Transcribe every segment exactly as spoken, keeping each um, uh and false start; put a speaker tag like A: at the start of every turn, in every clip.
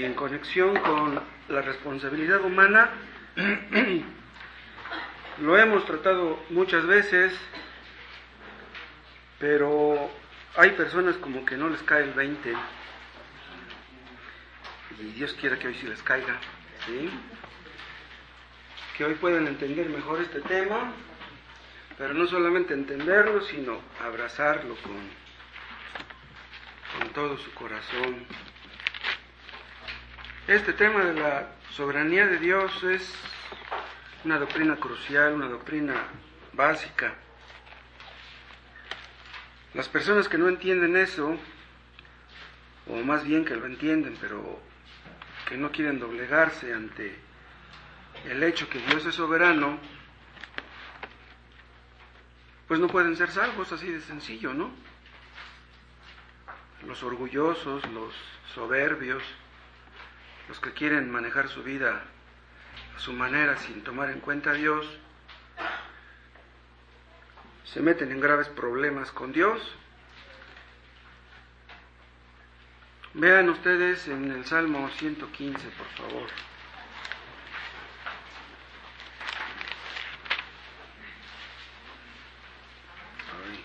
A: Y en conexión con la responsabilidad humana, lo hemos tratado muchas veces, pero hay personas como que no les cae el veinte, y Dios quiera que hoy sí les caiga, ¿sí? Que hoy puedan entender mejor este tema, pero no solamente entenderlo, sino abrazarlo con, con todo su corazón. Este tema de la soberanía de Dios es una doctrina crucial, una doctrina básica. Las personas que no entienden eso, o más bien que lo entienden, pero que no quieren doblegarse ante el hecho que Dios es soberano, pues no pueden ser salvos, así de sencillo, ¿no? Los orgullosos, los soberbios, los que quieren manejar su vida a su manera sin tomar en cuenta a Dios, se meten en graves problemas con Dios. Vean ustedes en el Salmo ciento quince, por favor. Ay.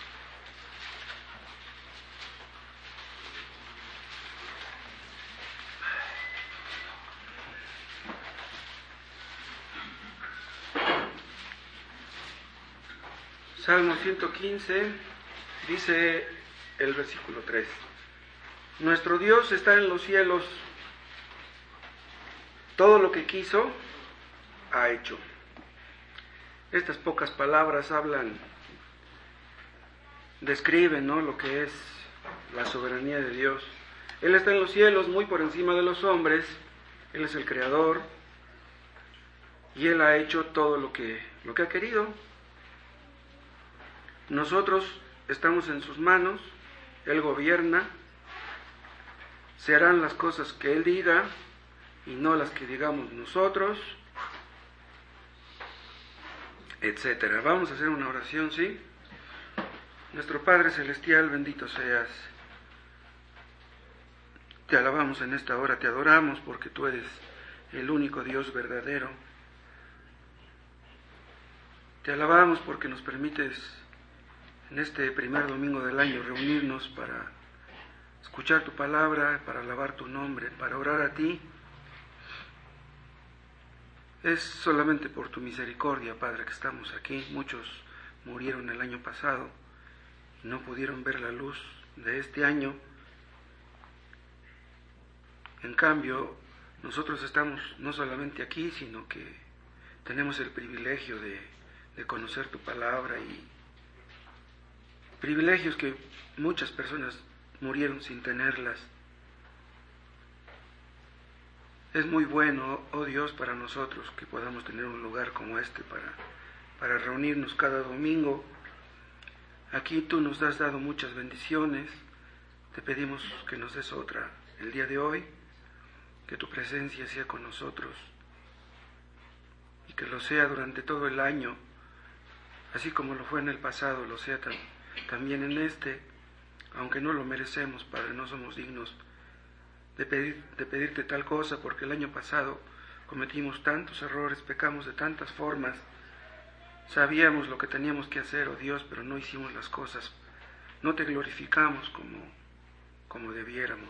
A: Salmo ciento quince, dice el versículo tres. Nuestro Dios está en los cielos, todo lo que quiso, ha hecho. Estas pocas palabras hablan, describen, ¿no?, lo que es la soberanía de Dios. Él está en los cielos, muy por encima de los hombres, Él es el Creador, y Él ha hecho todo lo que, lo que ha querido. Nosotros estamos en sus manos, Él gobierna, se harán las cosas que Él diga y no las que digamos nosotros, etcétera. Vamos a hacer una oración, ¿sí? Nuestro Padre Celestial, bendito seas. Te alabamos en esta hora, te adoramos porque tú eres el único Dios verdadero. Te alabamos porque nos permites en este primer domingo del año reunirnos para escuchar tu palabra, para alabar tu nombre, para orar a ti. Es solamente por tu misericordia, Padre, que estamos aquí. Muchos murieron el año pasado y no pudieron ver la luz de este año. En cambio, nosotros estamos no solamente aquí, sino que tenemos el privilegio de, de conocer tu palabra, y privilegios que muchas personas murieron sin tenerlas. Es muy bueno, oh Dios, para nosotros que podamos tener un lugar como este para, para reunirnos cada domingo. Aquí tú nos has dado muchas bendiciones, te pedimos que nos des otra el día de hoy, que tu presencia sea con nosotros y que lo sea durante todo el año, así como lo fue en el pasado, lo sea tam- también en este, aunque no lo merecemos, Padre, no somos dignos de, pedir, de pedirte tal cosa, porque el año pasado cometimos tantos errores, pecamos de tantas formas, sabíamos lo que teníamos que hacer, oh Dios, pero no hicimos las cosas, no te glorificamos como, como debiéramos.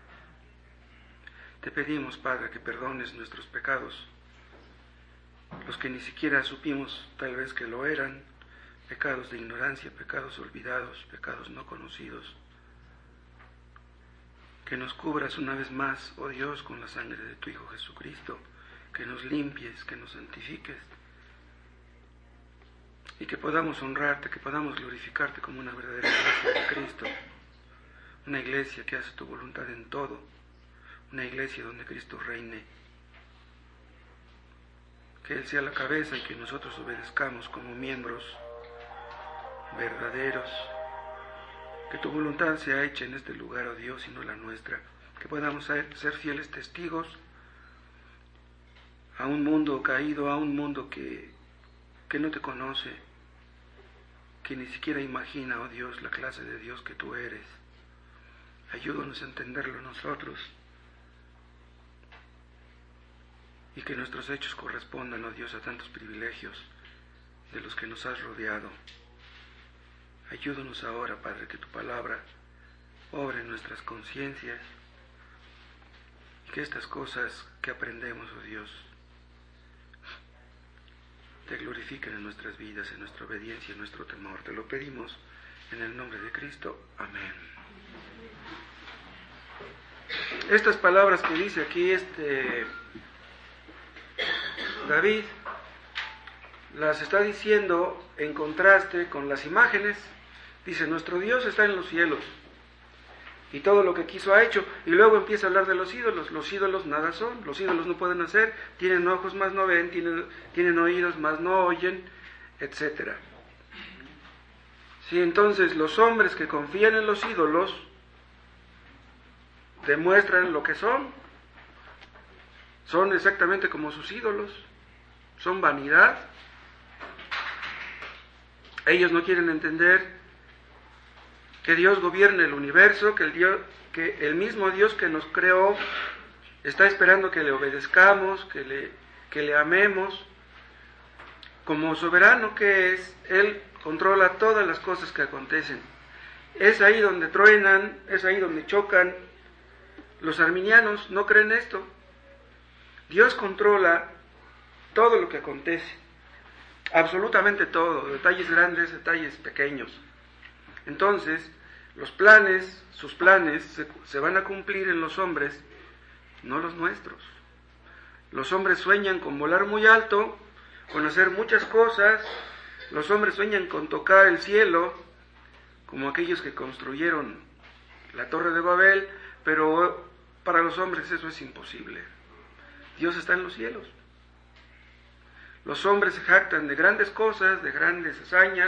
A: Te pedimos, Padre, que perdones nuestros pecados, los que ni siquiera supimos tal vez que lo eran, pecados de ignorancia, pecados olvidados, pecados no conocidos. Que nos cubras una vez más, oh Dios, con la sangre de tu Hijo Jesucristo, que nos limpies, que nos santifiques, y que podamos honrarte, que podamos glorificarte como una verdadera iglesia de Cristo, una iglesia que hace tu voluntad en todo, una iglesia donde Cristo reine, que Él sea la cabeza y que nosotros obedezcamos como miembros verdaderos. Que tu voluntad sea hecha en este lugar, oh Dios, y no la nuestra. Que podamos ser, ser fieles testigos a un mundo caído, a un mundo que, que no te conoce, que ni siquiera imagina, oh Dios, la clase de Dios que tú eres. Ayúdanos a entenderlo nosotros y que nuestros hechos correspondan, oh Dios, a tantos privilegios de los que nos has rodeado. Ayúdanos ahora, Padre, que tu palabra obre en nuestras conciencias y que estas cosas que aprendemos, oh Dios, te glorifiquen en nuestras vidas, en nuestra obediencia, en nuestro temor. Te lo pedimos en el nombre de Cristo. Amén. Estas palabras que dice aquí este David, las está diciendo en contraste con las imágenes. Dice, nuestro Dios está en los cielos y todo lo que quiso ha hecho. Y luego empieza a hablar de los ídolos. Los ídolos nada son, los ídolos no pueden hacer, tienen ojos más no ven, tienen, tienen oídos más no oyen, etcétera. Sí, entonces los hombres que confían en los ídolos demuestran lo que son. Son exactamente como sus ídolos. Son vanidad. Ellos no quieren entender que Dios gobierne el universo, que el, Dios, que el mismo Dios que nos creó está esperando que le obedezcamos, que le, que le amemos. Como soberano que es, Él controla todas las cosas que acontecen. Es ahí donde truenan, es ahí donde chocan. Los arminianos no creen esto. Dios controla todo lo que acontece, absolutamente todo, detalles grandes, detalles pequeños. Entonces, los planes, sus planes, se, se van a cumplir en los hombres, no los nuestros. Los hombres sueñan con volar muy alto, con hacer muchas cosas. Los hombres sueñan con tocar el cielo, como aquellos que construyeron la Torre de Babel, pero para los hombres eso es imposible. Dios está en los cielos. Los hombres se jactan de grandes cosas, de grandes hazañas,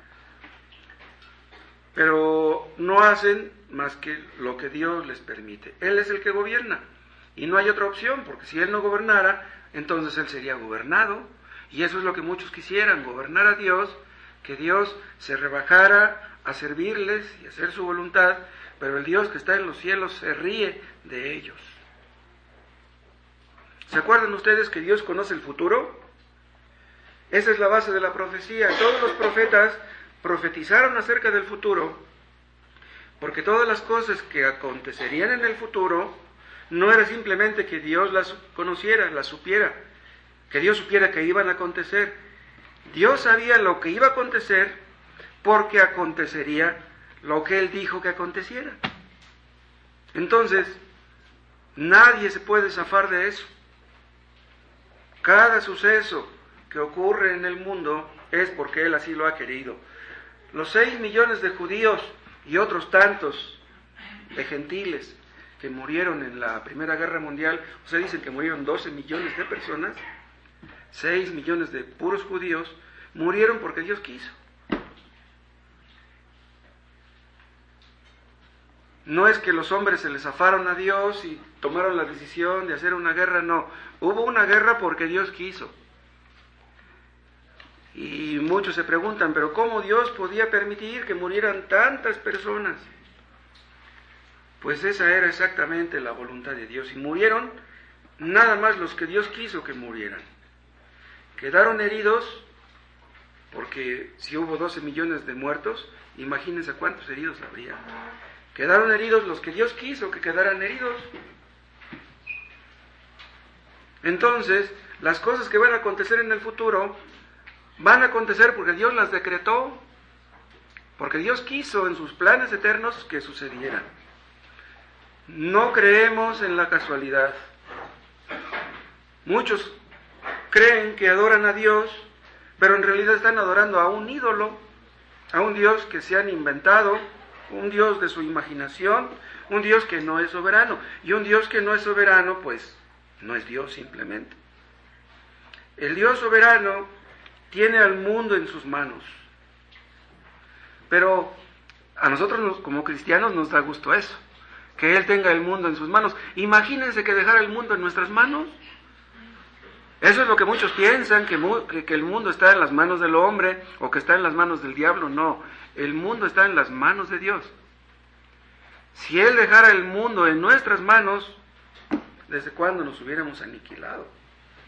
A: pero no hacen más que lo que Dios les permite. Él es el que gobierna, y no hay otra opción, porque si Él no gobernara, entonces Él sería gobernado, y eso es lo que muchos quisieran, gobernar a Dios, que Dios se rebajara a servirles y hacer su voluntad, pero el Dios que está en los cielos se ríe de ellos. ¿Se acuerdan ustedes que Dios conoce el futuro? Esa es la base de la profecía. Todos los profetas profetizaron acerca del futuro, porque todas las cosas que acontecerían en el futuro no era simplemente que Dios las conociera, las supiera, que Dios supiera que iban a acontecer. Dios sabía lo que iba a acontecer porque acontecería lo que Él dijo que aconteciera. Entonces, nadie se puede zafar de eso. Cada suceso que ocurre en el mundo es porque Él así lo ha querido. Los seis millones de judíos y otros tantos de gentiles que murieron en la Primera Guerra Mundial, o sea, dicen que murieron doce millones de personas, seis millones de puros judíos, murieron porque Dios quiso. No es que los hombres se les zafaron a Dios y tomaron la decisión de hacer una guerra, no. Hubo una guerra porque Dios quiso. Y muchos se preguntan, ¿pero cómo Dios podía permitir que murieran tantas personas? Pues esa era exactamente la voluntad de Dios. Y murieron nada más los que Dios quiso que murieran. Quedaron heridos, porque si hubo doce millones de muertos, imagínense cuántos heridos habría. Quedaron heridos los que Dios quiso que quedaran heridos. Entonces, las cosas que van a acontecer en el futuro van a acontecer porque Dios las decretó, porque Dios quiso en sus planes eternos que sucedieran. No creemos en la casualidad. Muchos creen que adoran a Dios, pero en realidad están adorando a un ídolo, a un Dios que se han inventado, un Dios de su imaginación, un Dios que no es soberano. Y un Dios que no es soberano, pues, no es Dios simplemente. El Dios soberano tiene al mundo en sus manos. Pero a nosotros nos, como cristianos nos da gusto eso, que Él tenga el mundo en sus manos. Imagínense que dejara el mundo en nuestras manos. Eso es lo que muchos piensan, que, que, que el mundo está en las manos del hombre o que está en las manos del diablo. No, el mundo está en las manos de Dios. Si Él dejara el mundo en nuestras manos, ¿desde cuándo nos hubiéramos aniquilado?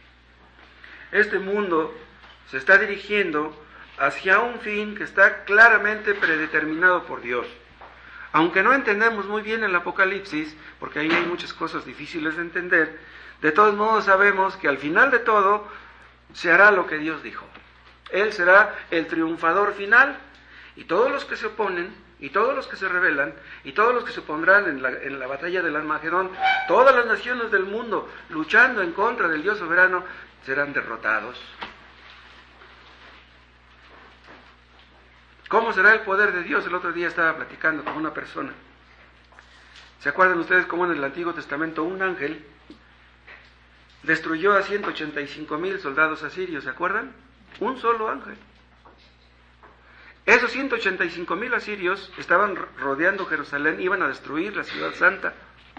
A: este mundo se está dirigiendo hacia un fin que está claramente predeterminado por Dios. Aunque no entendemos muy bien el Apocalipsis, porque ahí hay muchas cosas difíciles de entender, de todos modos sabemos que al final de todo se hará lo que Dios dijo. Él será el triunfador final, y todos los que se oponen, y todos los que se rebelan, y todos los que se pondrán en la, en la batalla del Armagedón, todas las naciones del mundo luchando en contra del Dios soberano, serán derrotados. ¿Cómo será el poder de Dios? El otro día estaba platicando con una persona. ¿Se acuerdan ustedes cómo en el Antiguo Testamento un ángel destruyó a ciento ochenta y cinco mil soldados asirios? ¿Se acuerdan? Un solo ángel. Esos ciento ochenta y cinco mil asirios estaban rodeando Jerusalén, iban a destruir la ciudad santa.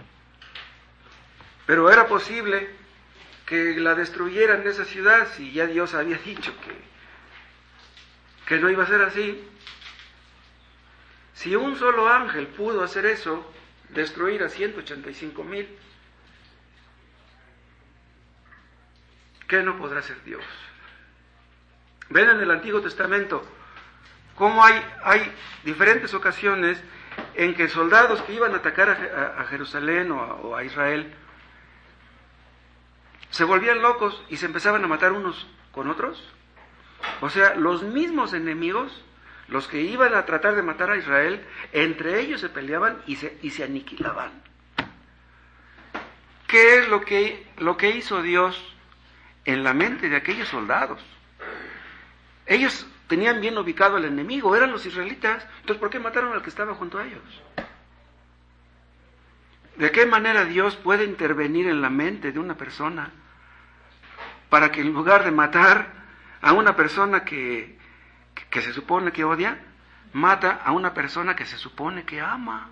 A: Pero era posible que la destruyeran de esa ciudad si ya Dios había dicho que, que no iba a ser así. Si un solo ángel pudo hacer eso, destruir a ciento ochenta y cinco mil, ¿qué no podrá hacer Dios? Ven en el Antiguo Testamento cómo hay, hay diferentes ocasiones en que soldados que iban a atacar a, a, a Jerusalén o a, o a Israel se volvían locos y se empezaban a matar unos con otros. O sea, los mismos enemigos, los que iban a tratar de matar a Israel, entre ellos se peleaban y se, y se aniquilaban. ¿Qué es lo que, lo que hizo Dios en la mente de aquellos soldados? Ellos tenían bien ubicado al enemigo, eran los israelitas. Entonces, ¿por qué mataron al que estaba junto a ellos? ¿De qué manera Dios puede intervenir en la mente de una persona para que en lugar de matar a una persona que, que, que se supone que odia, mata a una persona que se supone que ama?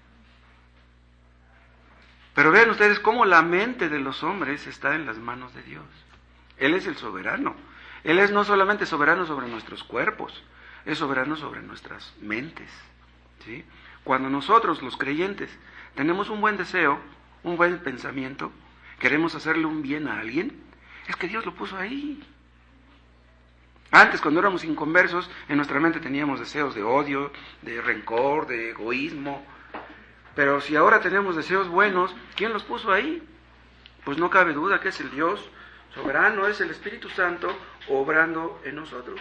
A: Pero vean ustedes cómo la mente de los hombres está en las manos de Dios. Él es el soberano. Él es no solamente soberano sobre nuestros cuerpos, es soberano sobre nuestras mentes, ¿sí? Cuando nosotros, los creyentes, tenemos un buen deseo, un buen pensamiento, queremos hacerle un bien a alguien, es que Dios lo puso ahí. Antes, cuando éramos inconversos, en nuestra mente teníamos deseos de odio, de rencor, de egoísmo. Pero si ahora tenemos deseos buenos, ¿quién los puso ahí? Pues no cabe duda que es el Dios soberano, es el Espíritu Santo obrando en nosotros.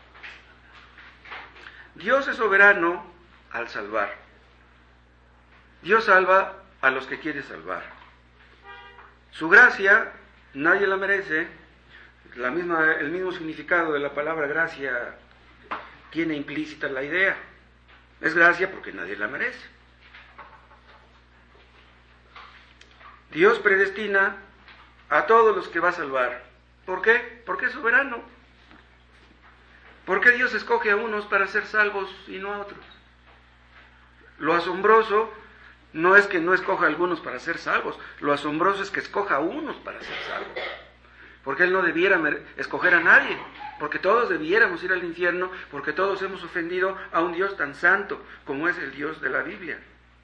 A: Dios es soberano al salvar. Dios salva a los que quiere salvar. Su gracia nadie la merece. La misma, el mismo significado de la palabra gracia tiene implícita la idea. Es gracia porque nadie la merece. Dios predestina a todos los que va a salvar. ¿Por qué? Porque es soberano. ¿Por qué Dios escoge a unos para ser salvos y no a otros? Lo asombroso no es que no escoja a algunos para ser salvos, lo asombroso es que escoja a unos para ser salvos. Porque Él no debiera escoger a nadie, porque todos debiéramos ir al infierno, porque todos hemos ofendido a un Dios tan santo como es el Dios de la Biblia.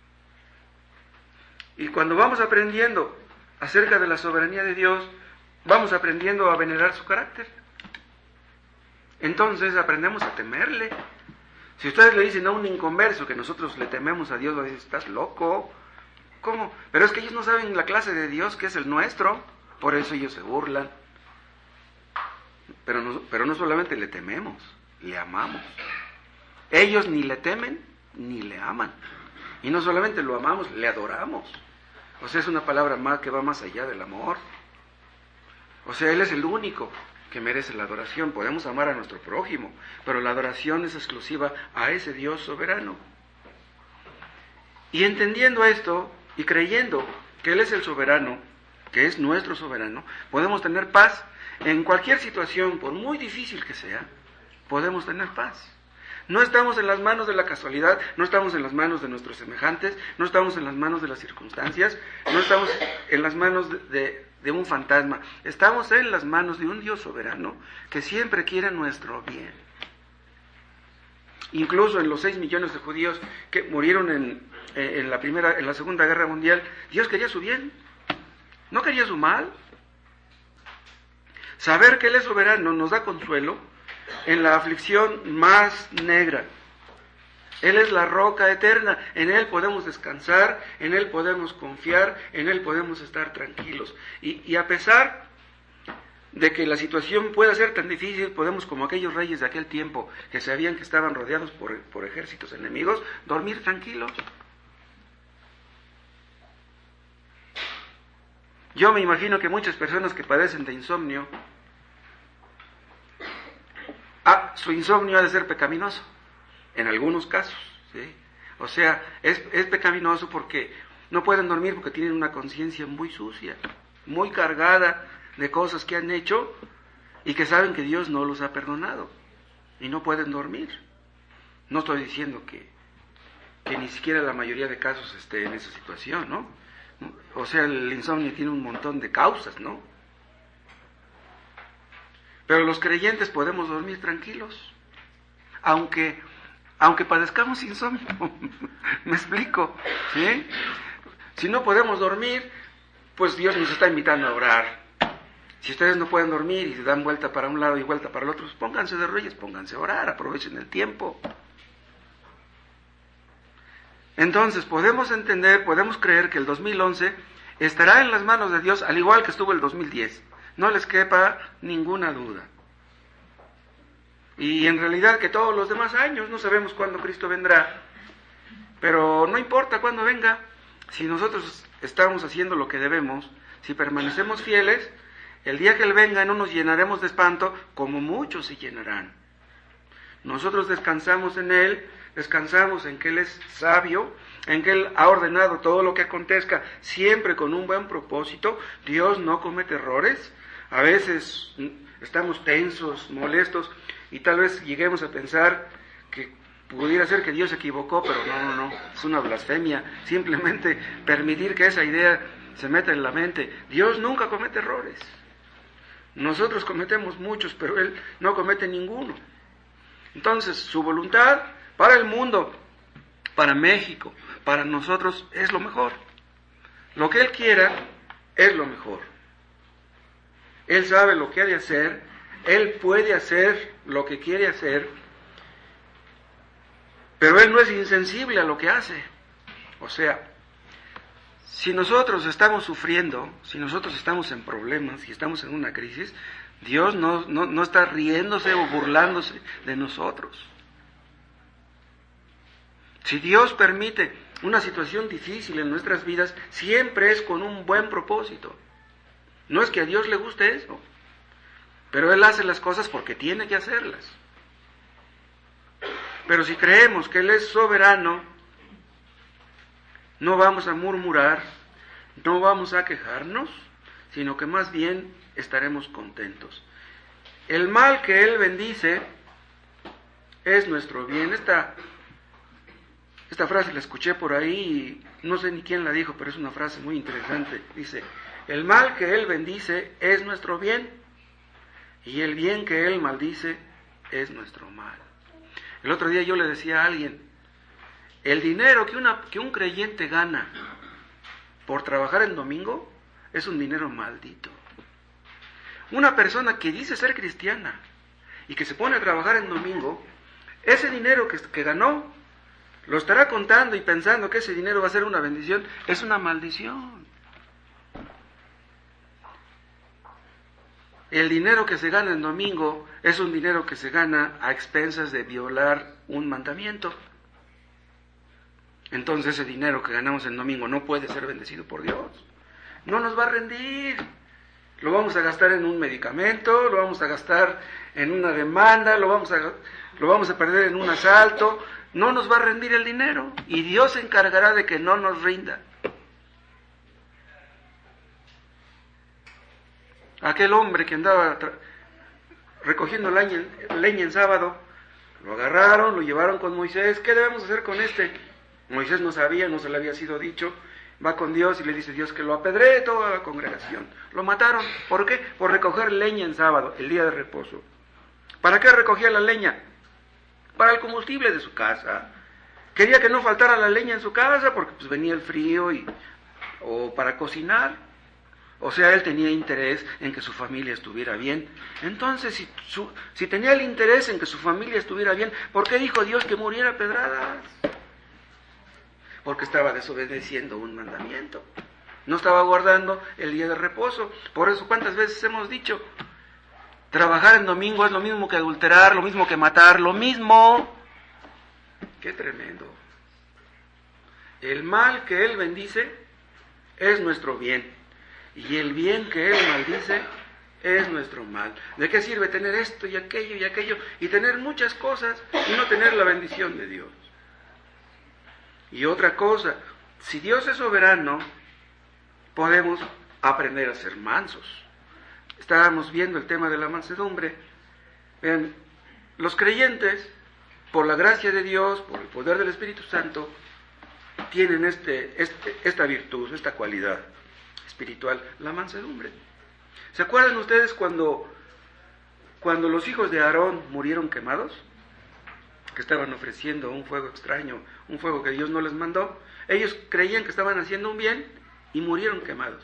A: Y cuando vamos aprendiendo acerca de la soberanía de Dios, vamos aprendiendo a venerar su carácter. Entonces aprendemos a temerle. Si ustedes le dicen a un inconverso que nosotros le tememos a Dios, le dicen, ¿estás loco? ¿Cómo? Pero es que ellos no saben la clase de Dios que es el nuestro, por eso ellos se burlan. Pero no, pero no solamente le tememos, le amamos. Ellos ni le temen, ni le aman. Y no solamente lo amamos, le adoramos. O sea, es una palabra más que va más allá del amor. O sea, Él es el único que merece la adoración. Podemos amar a nuestro prójimo, pero la adoración es exclusiva a ese Dios soberano. Y entendiendo esto y creyendo que Él es el soberano, que es nuestro soberano, podemos tener paz en cualquier situación, por muy difícil que sea, podemos tener paz. No estamos en las manos de la casualidad, no estamos en las manos de nuestros semejantes, no estamos en las manos de las circunstancias, no estamos en las manos de, de, de un fantasma, estamos en las manos de un Dios soberano que siempre quiere nuestro bien. Incluso en los seis millones de judíos que murieron en, en, la primera, en la Segunda Guerra Mundial, Dios quería su bien, no quería su mal. Saber que Él es soberano nos da consuelo en la aflicción más negra. Él es la roca eterna, en Él podemos descansar, en Él podemos confiar, en Él podemos estar tranquilos. Y, y a pesar de que la situación pueda ser tan difícil, podemos, como aquellos reyes de aquel tiempo, que sabían que estaban rodeados por, por ejércitos enemigos, dormir tranquilos. Yo me imagino que muchas personas que padecen de insomnio, ah, su insomnio ha de ser pecaminoso, en algunos casos, ¿sí? O sea, es, es pecaminoso porque no pueden dormir porque tienen una conciencia muy sucia, muy cargada de cosas que han hecho y que saben que Dios no los ha perdonado y no pueden dormir. No estoy diciendo que, que ni siquiera la mayoría de casos esté en esa situación, ¿no? O sea, el insomnio tiene un montón de causas, ¿no? Pero los creyentes podemos dormir tranquilos, aunque, aunque padezcamos insomnio. ¿Me explico? ¿Sí? Si no podemos dormir, pues Dios nos está invitando a orar. Si ustedes no pueden dormir y se dan vuelta para un lado y vuelta para el otro, pues pónganse de rodillas, pónganse a orar, aprovechen el tiempo. Entonces podemos entender, podemos creer que el dos mil once estará en las manos de Dios, al igual que estuvo el dos mil diez. No les quepa ninguna duda. Y en realidad que todos los demás años, no sabemos cuándo Cristo vendrá, pero no importa cuándo venga, si nosotros estamos haciendo lo que debemos, si permanecemos fieles, el día que Él venga no nos llenaremos de espanto, como muchos se llenarán. Nosotros descansamos en Él, descansamos en que Él es sabio, en que Él ha ordenado todo lo que acontezca, siempre con un buen propósito. Dios no comete errores. A veces estamos tensos, molestos, y tal vez lleguemos a pensar que pudiera ser que Dios se equivocó, pero no, no, no, es una blasfemia. Simplemente permitir que esa idea se meta en la mente. Dios nunca comete errores. Nosotros cometemos muchos, pero Él no comete ninguno. Entonces, su voluntad para el mundo, para México, para nosotros, es lo mejor. Lo que Él quiera es lo mejor. Él sabe lo que ha de hacer, Él puede hacer lo que quiere hacer, pero Él no es insensible a lo que hace. O sea, si nosotros estamos sufriendo, si nosotros estamos en problemas, si estamos en una crisis, Dios no, no, no está riéndose o burlándose de nosotros. Si Dios permite una situación difícil en nuestras vidas, siempre es con un buen propósito. No es que a Dios le guste eso, pero Él hace las cosas porque tiene que hacerlas. Pero si creemos que Él es soberano, no vamos a murmurar, no vamos a quejarnos, sino que más bien estaremos contentos. El mal que Él bendice es nuestro bien. Esta, esta frase la escuché por ahí y no sé ni quién la dijo, pero es una frase muy interesante. Dice, el mal que Él bendice es nuestro bien, y el bien que Él maldice es nuestro mal. El otro día yo le decía a alguien, el dinero que, una, que un creyente gana por trabajar en domingo es un dinero maldito. Una persona que dice ser cristiana y que se pone a trabajar en domingo, ese dinero que, que ganó, lo estará contando y pensando que ese dinero va a ser una bendición, es una maldición. El dinero que se gana en domingo es un dinero que se gana a expensas de violar un mandamiento. Entonces ese dinero que ganamos en domingo no puede ser bendecido por Dios. No nos va a rendir. Lo vamos a gastar en un medicamento, lo vamos a gastar en una demanda, lo vamos a, lo vamos a perder en un asalto. No nos va a rendir el dinero y Dios se encargará de que no nos rinda. Aquel hombre que andaba tra- recogiendo leña, leña en sábado, lo agarraron, lo llevaron con Moisés. ¿Qué debemos hacer con este? Moisés no sabía, no se le había sido dicho. Va con Dios y le dice Dios que lo apedree toda la congregación. Lo mataron. ¿Por qué? Por recoger leña en sábado, el día de reposo. ¿Para qué recogía la leña? Para el combustible de su casa. Quería que no faltara la leña en su casa porque pues venía el frío y, o para cocinar. O sea, él tenía interés en que su familia estuviera bien. Entonces, si, su, si tenía el interés en que su familia estuviera bien, ¿por qué dijo Dios que muriera a pedradas? Porque estaba desobedeciendo un mandamiento. No estaba guardando el día de reposo. Por eso, ¿cuántas veces hemos dicho? Trabajar en domingo es lo mismo que adulterar, lo mismo que matar, lo mismo. ¡Qué tremendo! El mal que Él bendice es nuestro bien. Y el bien que Él maldice es nuestro mal. ¿De qué sirve tener esto y aquello y aquello y tener muchas cosas y no tener la bendición de Dios? Y otra cosa, si Dios es soberano, podemos aprender a ser mansos. Estábamos viendo el tema de la mansedumbre. Vean, los creyentes, por la gracia de Dios, por el poder del Espíritu Santo, tienen este, este, esta virtud, esta cualidad espiritual, la mansedumbre. ¿Se acuerdan ustedes cuando, cuando los hijos de Aarón murieron quemados? Que estaban ofreciendo un fuego extraño, un fuego que Dios no les mandó. Ellos creían que estaban haciendo un bien y murieron quemados.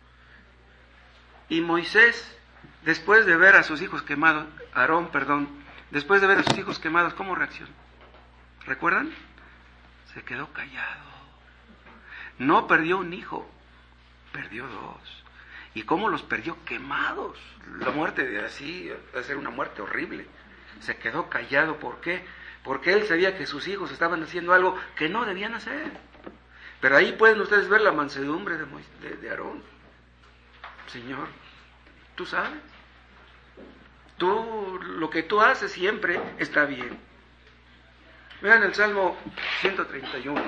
A: Y Moisés, después de ver a sus hijos quemados, Aarón, perdón, después de ver a sus hijos quemados, ¿cómo reaccionó? ¿Recuerdan? Se quedó callado. No perdió un hijo, perdió dos. ¿Y cómo los perdió? Quemados. La muerte de así, va a ser una muerte horrible. Se quedó callado, ¿por qué? Porque él sabía que sus hijos estaban haciendo algo que no debían hacer. Pero ahí pueden ustedes ver la mansedumbre de, Moisés, de, de Aarón. Señor, tú sabes. Tú, lo que tú haces siempre está bien. Vean el Salmo ciento treinta y uno.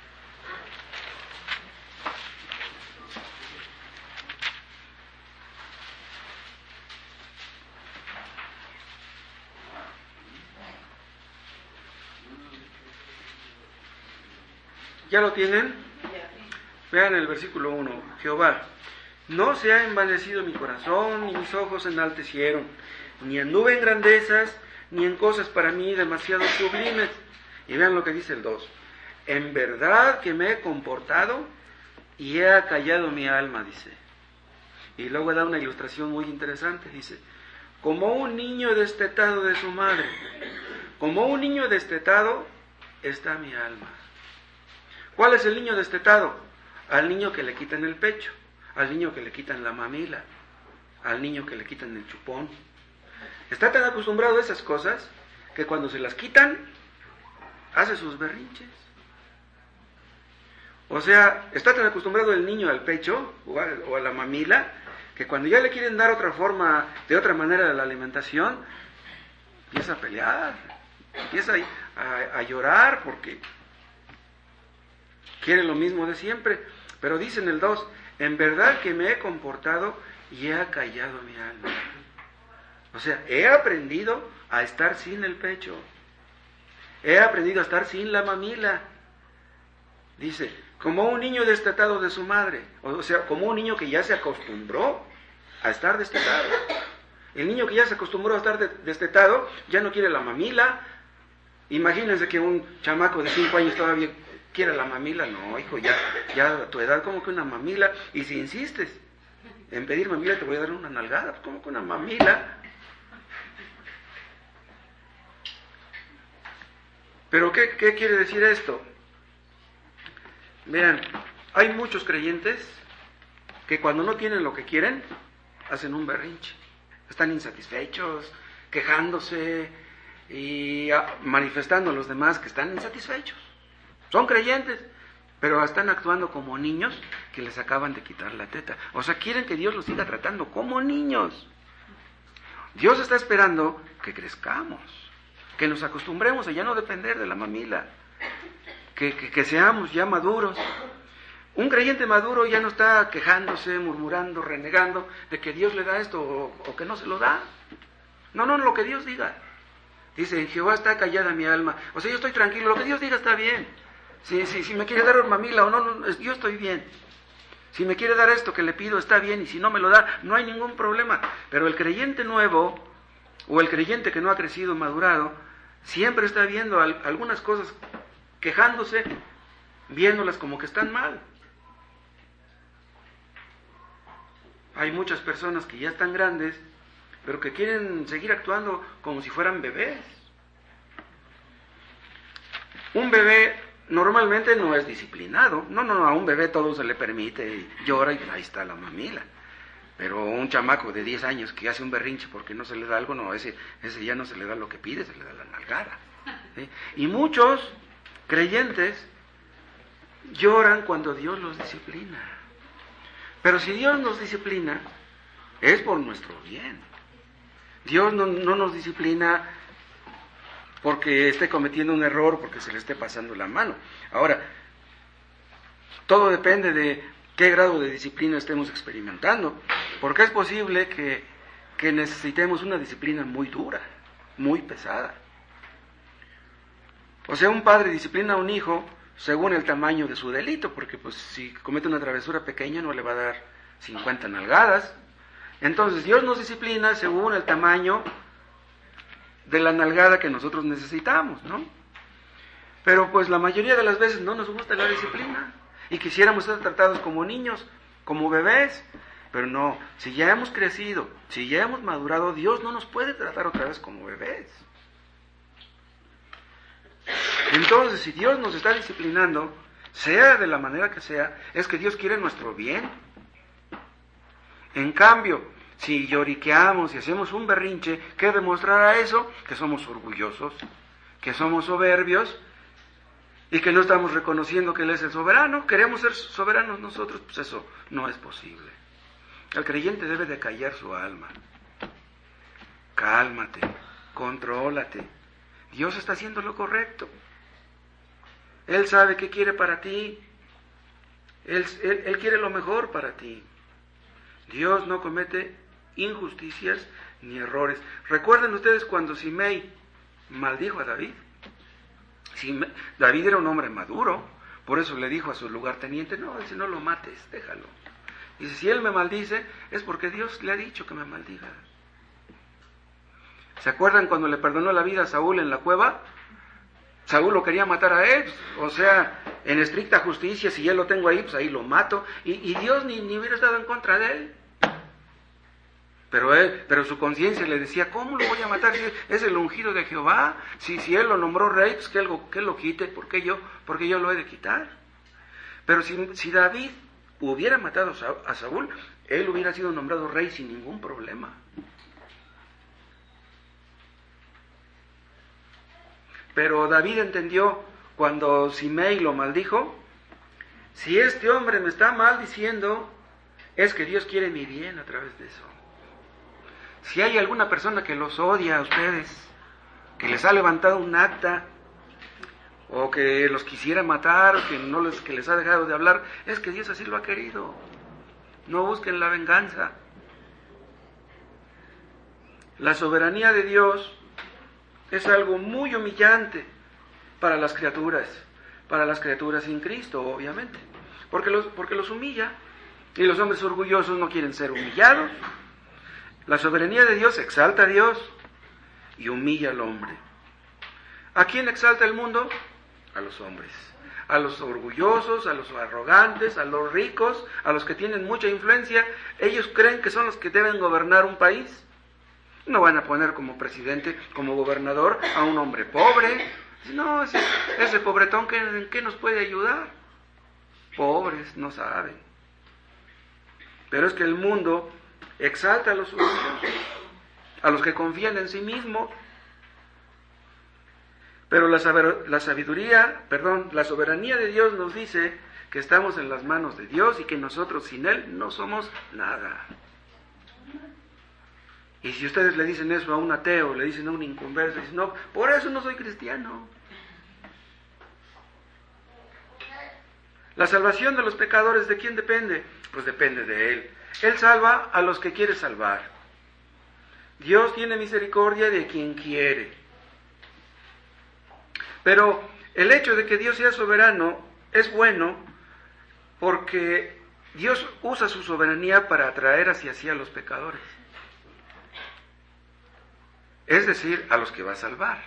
A: ¿Ya lo tienen? Vean el versículo uno. Jehová, no se ha envanecido mi corazón, ni mis ojos enaltecieron, ni anduve en grandezas, ni en cosas para mí demasiado sublimes. Y vean lo que dice el dos. En verdad que me he comportado y he acallado mi alma, dice. Y luego da una ilustración muy interesante, dice, como un niño destetado de su madre, como un niño destetado está mi alma. ¿Cuál es el niño destetado? Al niño que le quitan el pecho, al niño que le quitan la mamila, al niño que le quitan el chupón. Está tan acostumbrado a esas cosas que cuando se las quitan, hace sus berrinches. O sea, está tan acostumbrado el niño al pecho o a, o a la mamila, que cuando ya le quieren dar otra forma, de otra manera de la alimentación, empieza a pelear, empieza a, a, a llorar porque quiere lo mismo de siempre. Pero dice en el dos, en verdad que me he comportado y he acallado mi alma. O sea, he aprendido a estar sin el pecho. He aprendido a estar sin la mamila. Dice, como un niño destetado de su madre. O sea, como un niño que ya se acostumbró a estar destetado. El niño que ya se acostumbró a estar de- destetado, ya no quiere la mamila. Imagínense que un chamaco de cinco años todavía quiere la mamila. No, hijo, ya, ya a tu edad como que una mamila. Y si insistes en pedir mamila, te voy a dar una nalgada. Como que una mamila. Pero ¿qué, qué quiere decir esto? Vean, hay muchos creyentes que cuando no tienen lo que quieren, hacen un berrinche. Están insatisfechos, quejándose y manifestando a los demás que están insatisfechos. Son creyentes, pero están actuando como niños que les acaban de quitar la teta. O sea, quieren que Dios los siga tratando como niños. Dios está esperando que crezcamos, que nos acostumbremos a ya no depender de la mamila, que, que, que seamos ya maduros. Un creyente maduro ya no está quejándose, murmurando, renegando de que Dios le da esto o, o que no se lo da. No, no, lo que Dios diga. Dice, en Jehová está callada mi alma. O sea, yo estoy tranquilo, lo que Dios diga está bien. Si, si, si me quiere dar mamila o no, no, yo estoy bien. Si me quiere dar esto que le pido, está bien. Y si no me lo da, no hay ningún problema. Pero el creyente nuevo, o el creyente que no ha crecido, madurado, siempre está viendo al, algunas cosas, quejándose, viéndolas como que están mal. hay muchas personas que ya están grandes, pero que quieren seguir actuando como si fueran bebés. Un bebé normalmente no es disciplinado. No, no, no, a un bebé todo se le permite, llora y ahí está la mamila. Pero un chamaco de diez años que hace un berrinche porque no se le da algo, no, ese, ese ya no se le da lo que pide, se le da la nalgada. ¿Sí? Y muchos creyentes lloran cuando Dios los disciplina. Pero si Dios nos disciplina, es por nuestro bien. Dios no, no nos disciplina porque esté cometiendo un error, porque se le esté pasando la mano. Ahora, todo depende de qué grado de disciplina estemos experimentando, porque es posible que, que necesitemos una disciplina muy dura, muy pesada. O sea, un padre disciplina a un hijo según el tamaño de su delito, porque pues si comete una travesura pequeña no le va a dar cincuenta nalgadas. Entonces Dios nos disciplina según el tamaño de la nalgada que nosotros necesitamos, ¿no? Pero pues la mayoría de las veces no nos gusta la disciplina y quisiéramos ser tratados como niños, como bebés, pero no, si ya hemos crecido, si ya hemos madurado, Dios no nos puede tratar otra vez como bebés. Entonces, si Dios nos está disciplinando, sea de la manera que sea, es que Dios quiere nuestro bien. En cambio, si lloriqueamos y hacemos un berrinche, ¿qué demostrará eso? Que somos orgullosos, que somos soberbios y que no estamos reconociendo que Él es el soberano. Queremos ser soberanos nosotros, pues eso no es posible. El creyente debe de callar su alma. Cálmate, contrólate. Dios está haciendo lo correcto. Él sabe qué quiere para ti. Él, él, él quiere lo mejor para ti. Dios no comete injusticias ni errores. ¿Recuerdan ustedes cuando Simei maldijo a David? Simei, David era un hombre maduro, por eso le dijo a su lugarteniente, no, dice, no lo mates, déjalo. Dice, si él me maldice, es porque Dios le ha dicho que me maldiga. ¿Se acuerdan cuando le perdonó la vida a Saúl en la cueva? Saúl lo quería matar a él, o sea, en estricta justicia, si ya lo tengo ahí, pues ahí lo mato, y, y Dios ni, ni hubiera estado en contra de él. Pero él, pero su conciencia le decía, ¿cómo lo voy a matar? Si es el ungido de Jehová, si, si él lo nombró rey, pues que él, que él lo quite, ¿por qué yo? Porque yo lo he de quitar. Pero si, si David hubiera matado a Saúl, él hubiera sido nombrado rey sin ningún problema. Pero David entendió cuando Simei lo maldijo, si este hombre me está maldiciendo, es que Dios quiere mi bien a través de eso. Si hay alguna persona que los odia a ustedes, que les ha levantado un acta, o que los quisiera matar, o que, no les, que les ha dejado de hablar, es que Dios así lo ha querido. No busquen la venganza. La soberanía de Dios es algo muy humillante para las criaturas, para las criaturas sin Cristo, obviamente, porque los, porque los humilla, y los hombres orgullosos no quieren ser humillados. La soberanía de Dios exalta a Dios y humilla al hombre. ¿A quién exalta el mundo? A los hombres, a los orgullosos, a los arrogantes, a los ricos, a los que tienen mucha influencia. Ellos creen que son los que deben gobernar un país. No van a poner como presidente, como gobernador a un hombre pobre. No, ese, ese pobretón, ¿qué, ¿en qué nos puede ayudar? Pobres, no saben. Pero es que el mundo exalta a los orgullosos, a los que confían en sí mismos. Pero la, la sabiduría, perdón, la soberanía de Dios nos dice que estamos en las manos de Dios y que nosotros sin Él no somos nada. Y si ustedes le dicen eso a un ateo, le dicen a un inconverso, dicen, no, por eso no soy cristiano. La salvación de los pecadores, ¿de quién depende? Pues depende de Él. Él salva a los que quiere salvar. Dios tiene misericordia de quien quiere. Pero el hecho de que Dios sea soberano es bueno porque Dios usa su soberanía para atraer hacia sí a los pecadores. Es decir, a los que va a salvar.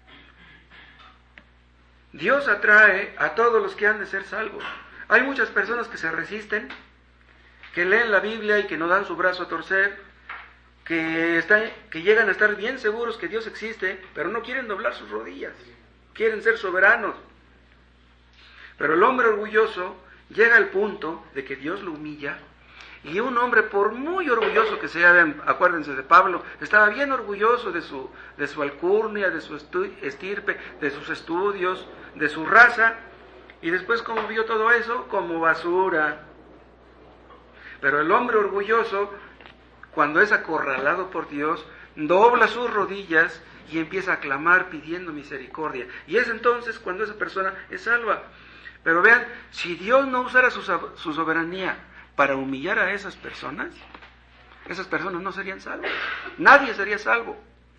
A: Dios atrae a todos los que han de ser salvos. Hay muchas personas que se resisten que leen la Biblia y que no dan su brazo a torcer, que, están, que llegan a estar bien seguros que Dios existe, pero no quieren doblar sus rodillas, quieren ser soberanos. Pero el hombre orgulloso llega al punto de que Dios lo humilla, y un hombre, por muy orgulloso que sea, vean, acuérdense de Pablo, estaba bien orgulloso de su, de su alcurnia, de su estu- estirpe, de sus estudios, de su raza, y después, como vio todo eso, como basura. Pero el hombre orgulloso, cuando es acorralado por Dios, dobla sus rodillas y empieza a clamar pidiendo misericordia. Y es entonces cuando esa persona es salva. Pero vean, si Dios no usara su, su soberanía para humillar a esas personas, esas personas no serían salvas. Nadie sería salvo.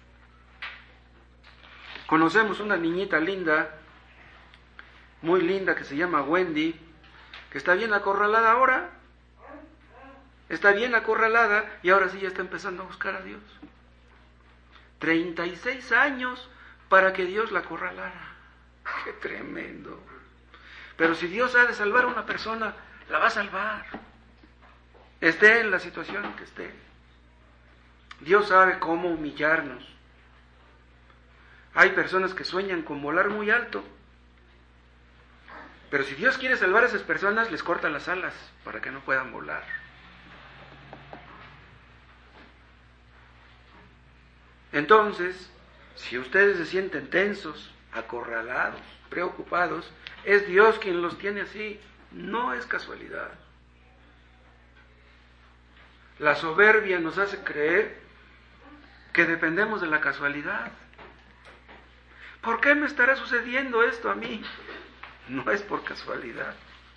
A: Conocemos una niñita linda, muy linda, que se llama Wendy, que está bien acorralada ahora. Está bien acorralada y ahora sí ya está empezando a buscar a Dios. treinta y seis años para que Dios la acorralara. ¡Qué tremendo! Pero si Dios ha de salvar a una persona, la va a salvar. Esté en la situación en que esté. Dios sabe cómo humillarnos. Hay personas que sueñan con volar muy alto. Pero si Dios quiere salvar a esas personas, les corta las alas para que no puedan volar. Entonces, si ustedes se sienten tensos, acorralados, preocupados, es Dios quien los tiene así, no es casualidad. La soberbia nos hace creer que dependemos de la casualidad. ¿Por qué me estará sucediendo esto a mí? No es por casualidad.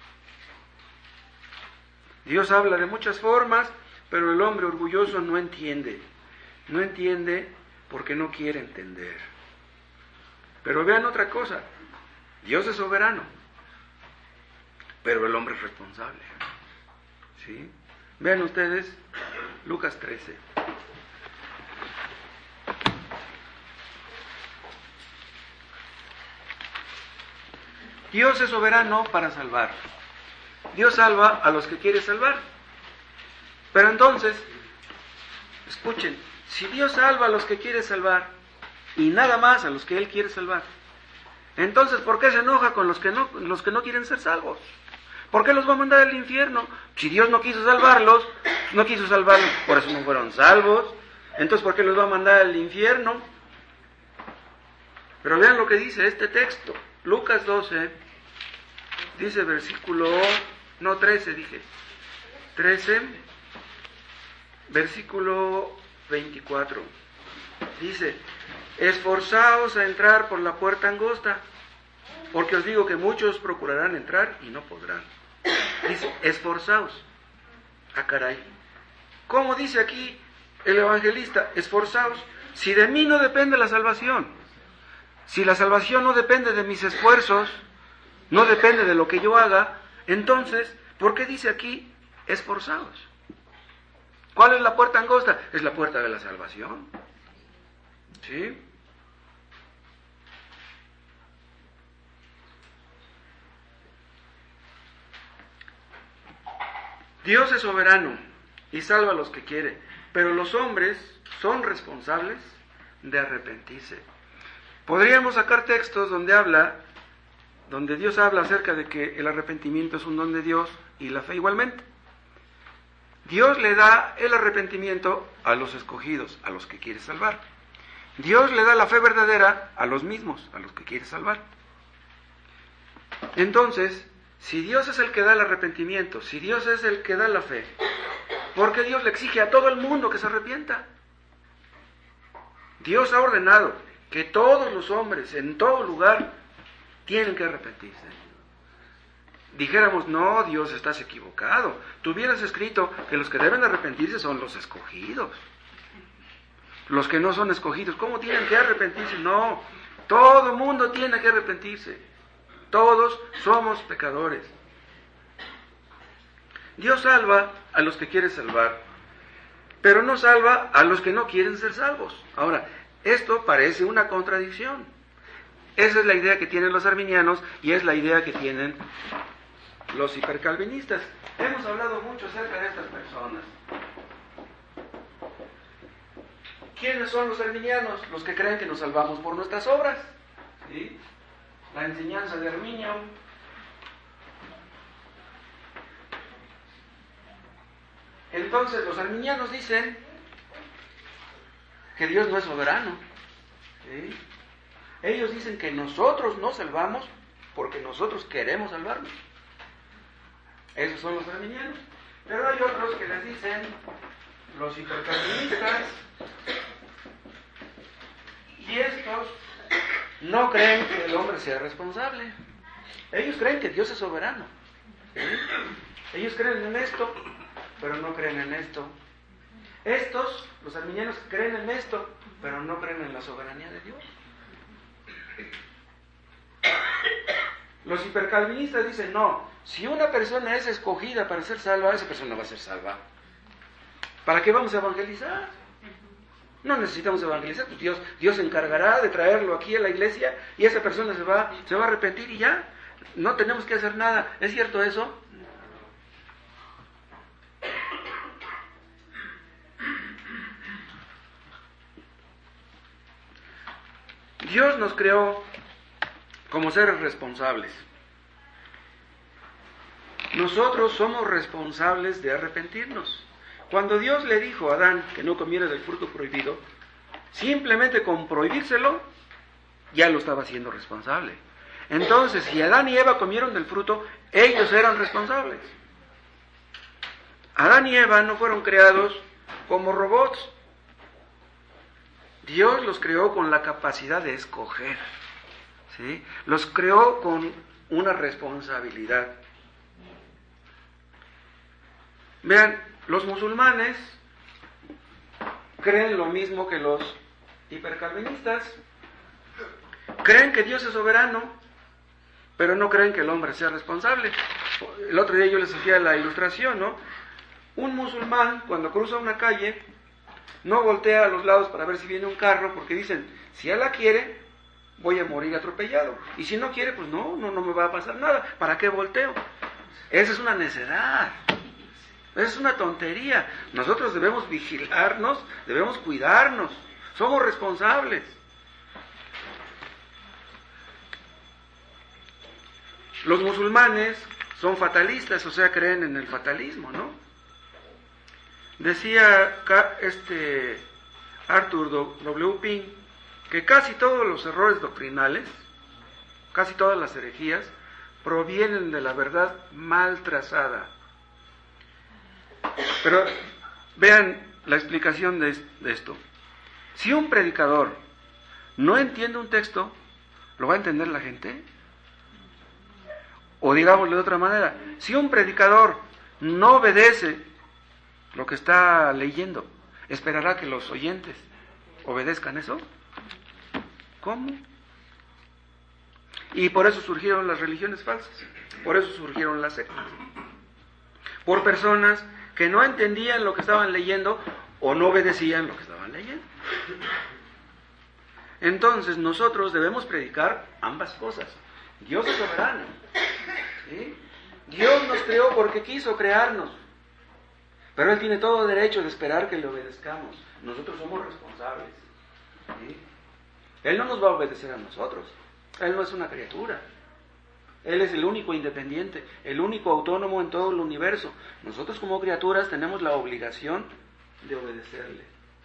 A: Dios habla de muchas formas, pero el hombre orgulloso no entiende. No entiende porque no quiere entender. Pero vean otra cosa. Dios es soberano, pero el hombre es responsable. ¿Sí? Vean ustedes Lucas trece. Dios es soberano para salvar. Dios salva a los que quiere salvar. Pero entonces, escuchen, si Dios salva a los que quiere salvar y nada más a los que Él quiere salvar, entonces ¿por qué se enoja con los que no, los que no quieren ser salvos? ¿Por qué los va a mandar al infierno? Si Dios no quiso salvarlos, no quiso salvarlos, por eso no fueron salvos. Entonces ¿por qué los va a mandar al infierno? Pero vean lo que dice este texto. Lucas doce, dice versículo, no trece dije, trece, versículo veinticuatro, dice, esforzaos a entrar por la puerta angosta, porque os digo que muchos procurarán entrar y no podrán. Dice, esforzaos. Ah, caray. ¿Cómo dice aquí el evangelista? Esforzaos. Si de mí no depende la salvación, si la salvación no depende de mis esfuerzos, no depende de lo que yo haga, entonces, ¿por qué dice aquí esforzaos? ¿Cuál es la puerta angosta? Es la puerta de la salvación. ¿Sí? Dios es soberano y salva a los que quiere, pero los hombres son responsables de arrepentirse. Podríamos sacar textos donde habla, donde Dios habla acerca de que el arrepentimiento es un don de Dios y la fe igualmente. Dios le da el arrepentimiento a los escogidos, a los que quiere salvar. Dios le da la fe verdadera a los mismos, a los que quiere salvar. Entonces, si Dios es el que da el arrepentimiento, si Dios es el que da la fe, ¿por qué Dios le exige a todo el mundo que se arrepienta? Dios ha ordenado que todos los hombres, en todo lugar, tienen que arrepentirse. Dijéramos, no, Dios, estás equivocado. Tú hubieras escrito que los que deben arrepentirse son los escogidos. Los que no son escogidos, ¿cómo tienen que arrepentirse? No, todo el mundo tiene que arrepentirse. Todos somos pecadores. Dios salva a los que quiere salvar, pero no salva a los que no quieren ser salvos. Ahora, esto parece una contradicción. Esa es la idea que tienen los arminianos y es la idea que tienen los hipercalvinistas. Hemos hablado mucho acerca de estas personas. ¿Quiénes son los arminianos? Los que creen que nos salvamos por nuestras obras. ¿Sí? La enseñanza de Arminio. Entonces los arminianos dicen que Dios no es soberano. ¿Sí? Ellos dicen que nosotros nos salvamos porque nosotros queremos salvarnos. Esos son los arminianos. Pero hay otros que les dicen, los hipercalvinistas, y estos no creen que el hombre sea responsable. Ellos creen que Dios es soberano. ¿Sí? Ellos creen en esto, pero no creen en esto. Estos, los arminianos, creen en esto, pero no creen en la soberanía de Dios. Los hipercalvinistas dicen, no, si una persona es escogida para ser salva, esa persona va a ser salva. ¿Para qué vamos a evangelizar? No necesitamos evangelizar, pues Dios, Dios se encargará de traerlo aquí a la iglesia y esa persona se va, se va a arrepentir y ya. No tenemos que hacer nada. ¿Es cierto eso? Dios nos creó como seres responsables. Nosotros somos responsables de arrepentirnos. Cuando Dios le dijo a Adán que no comiera del fruto prohibido, simplemente con prohibírselo, ya lo estaba haciendo responsable. Entonces, si Adán y Eva comieron del fruto, ellos eran responsables. Adán y Eva no fueron creados como robots. Dios los creó con la capacidad de escoger. ¿Sí? Los creó con una responsabilidad. Vean, los musulmanes creen lo mismo que los hipercalvinistas. Creen que Dios es soberano, pero no creen que el hombre sea responsable. El otro día yo les hacía la ilustración, ¿no? Un musulmán, cuando cruza una calle, no voltea a los lados para ver si viene un carro, porque dicen, si él la quiere, voy a morir atropellado. Y si no quiere, pues no, no, no me va a pasar nada. ¿Para qué volteo? Esa es una necedad. Esa es una tontería. Nosotros debemos vigilarnos, debemos cuidarnos. Somos responsables. Los musulmanes son fatalistas, o sea, creen en el fatalismo, ¿no? Decía este Arthur W. Pink que casi todos los errores doctrinales, casi todas las herejías, provienen de la verdad mal trazada. Pero vean la explicación de, de esto. Si un predicador no entiende un texto, ¿lo va a entender la gente? O digámoslo de otra manera, si un predicador no obedece lo que está leyendo, ¿esperará que los oyentes obedezcan eso? ¿Cómo? Y por eso surgieron las religiones falsas, por eso surgieron las sectas. Por personas que no entendían lo que estaban leyendo o no obedecían lo que estaban leyendo. Entonces nosotros debemos predicar ambas cosas. Dios es soberano. ¿Sí? Dios nos creó porque quiso crearnos. Pero Él tiene todo derecho de esperar que le obedezcamos. Nosotros somos responsables. ¿Sí? Él no nos va a obedecer a nosotros. Él no es una criatura. Él es el único independiente, el único autónomo en todo el universo. Nosotros como criaturas tenemos la obligación de obedecerle.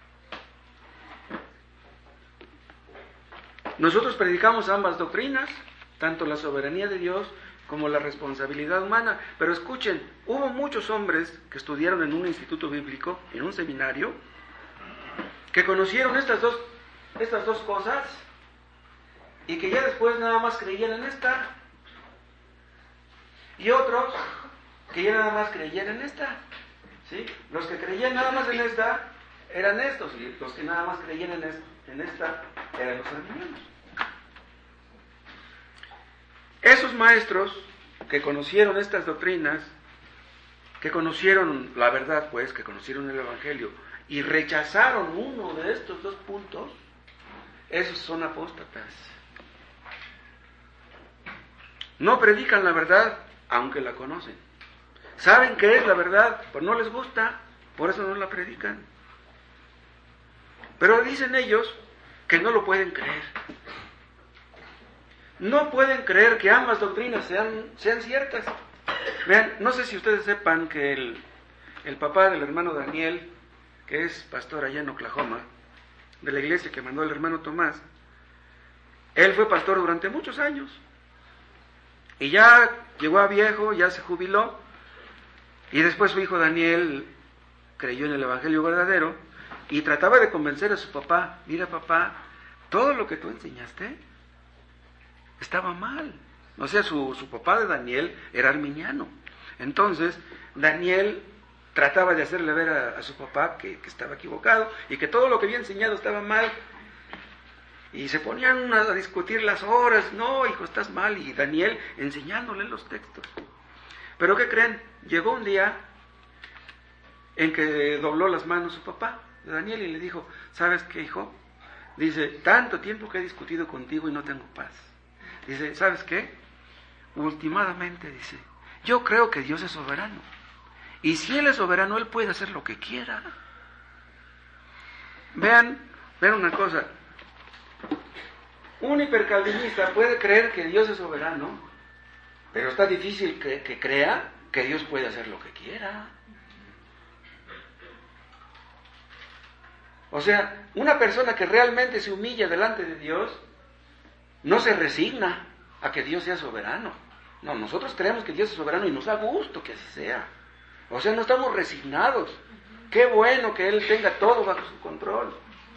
A: Nosotros predicamos ambas doctrinas, tanto la soberanía de Dios como la responsabilidad humana. Pero escuchen, hubo muchos hombres que estudiaron en un instituto bíblico, en un seminario, que conocieron estas dos, estas dos cosas y que ya después nada más creían en esta. Y otros que ya nada más creían en esta. ¿Sí? Los que creían nada más en esta eran estos, y los que nada más creían en, es, en esta eran los arminianos. Esos maestros que conocieron estas doctrinas, que conocieron la verdad, pues, que conocieron el Evangelio, y rechazaron uno de estos dos puntos, esos son apóstatas. No predican la verdad, aunque la conocen. Saben que es la verdad, pero no les gusta, por eso no la predican. Pero dicen ellos que no lo pueden creer. No pueden creer que ambas doctrinas sean, sean ciertas. Vean, no sé si ustedes sepan que el, el papá del hermano Daniel, que es pastor allá en Oklahoma, de la iglesia que mandó el hermano Tomás, él fue pastor durante muchos años. Y ya llegó a viejo, ya se jubiló, y después su hijo Daniel creyó en el evangelio verdadero, y trataba de convencer a su papá: mira papá, todo lo que tú enseñaste estaba mal. O sea, su, su papá de Daniel era arminiano. Entonces, Daniel trataba de hacerle ver a, a su papá que, que estaba equivocado, y que todo lo que había enseñado estaba mal. Y se ponían a discutir las horas: no, hijo, estás mal, y Daniel enseñándole los textos. Pero ¿qué creen? Llegó un día en que dobló las manos su papá de Daniel y le dijo: ¿sabes qué, hijo? Dice, tanto tiempo que he discutido contigo y no tengo paz. Dice, ¿sabes qué? Últimamente, dice, yo creo que Dios es soberano. Y si Él es soberano, Él puede hacer lo que quiera. Vean, vean una cosa. Un hipercalvinista puede creer que Dios es soberano, pero está difícil que, que crea que Dios puede hacer lo que quiera. O sea, una persona que realmente se humilla delante de Dios no se resigna a que Dios sea soberano. No, nosotros creemos que Dios es soberano y nos da gusto que así sea. O sea, no estamos resignados. Qué bueno que Él tenga todo bajo su control.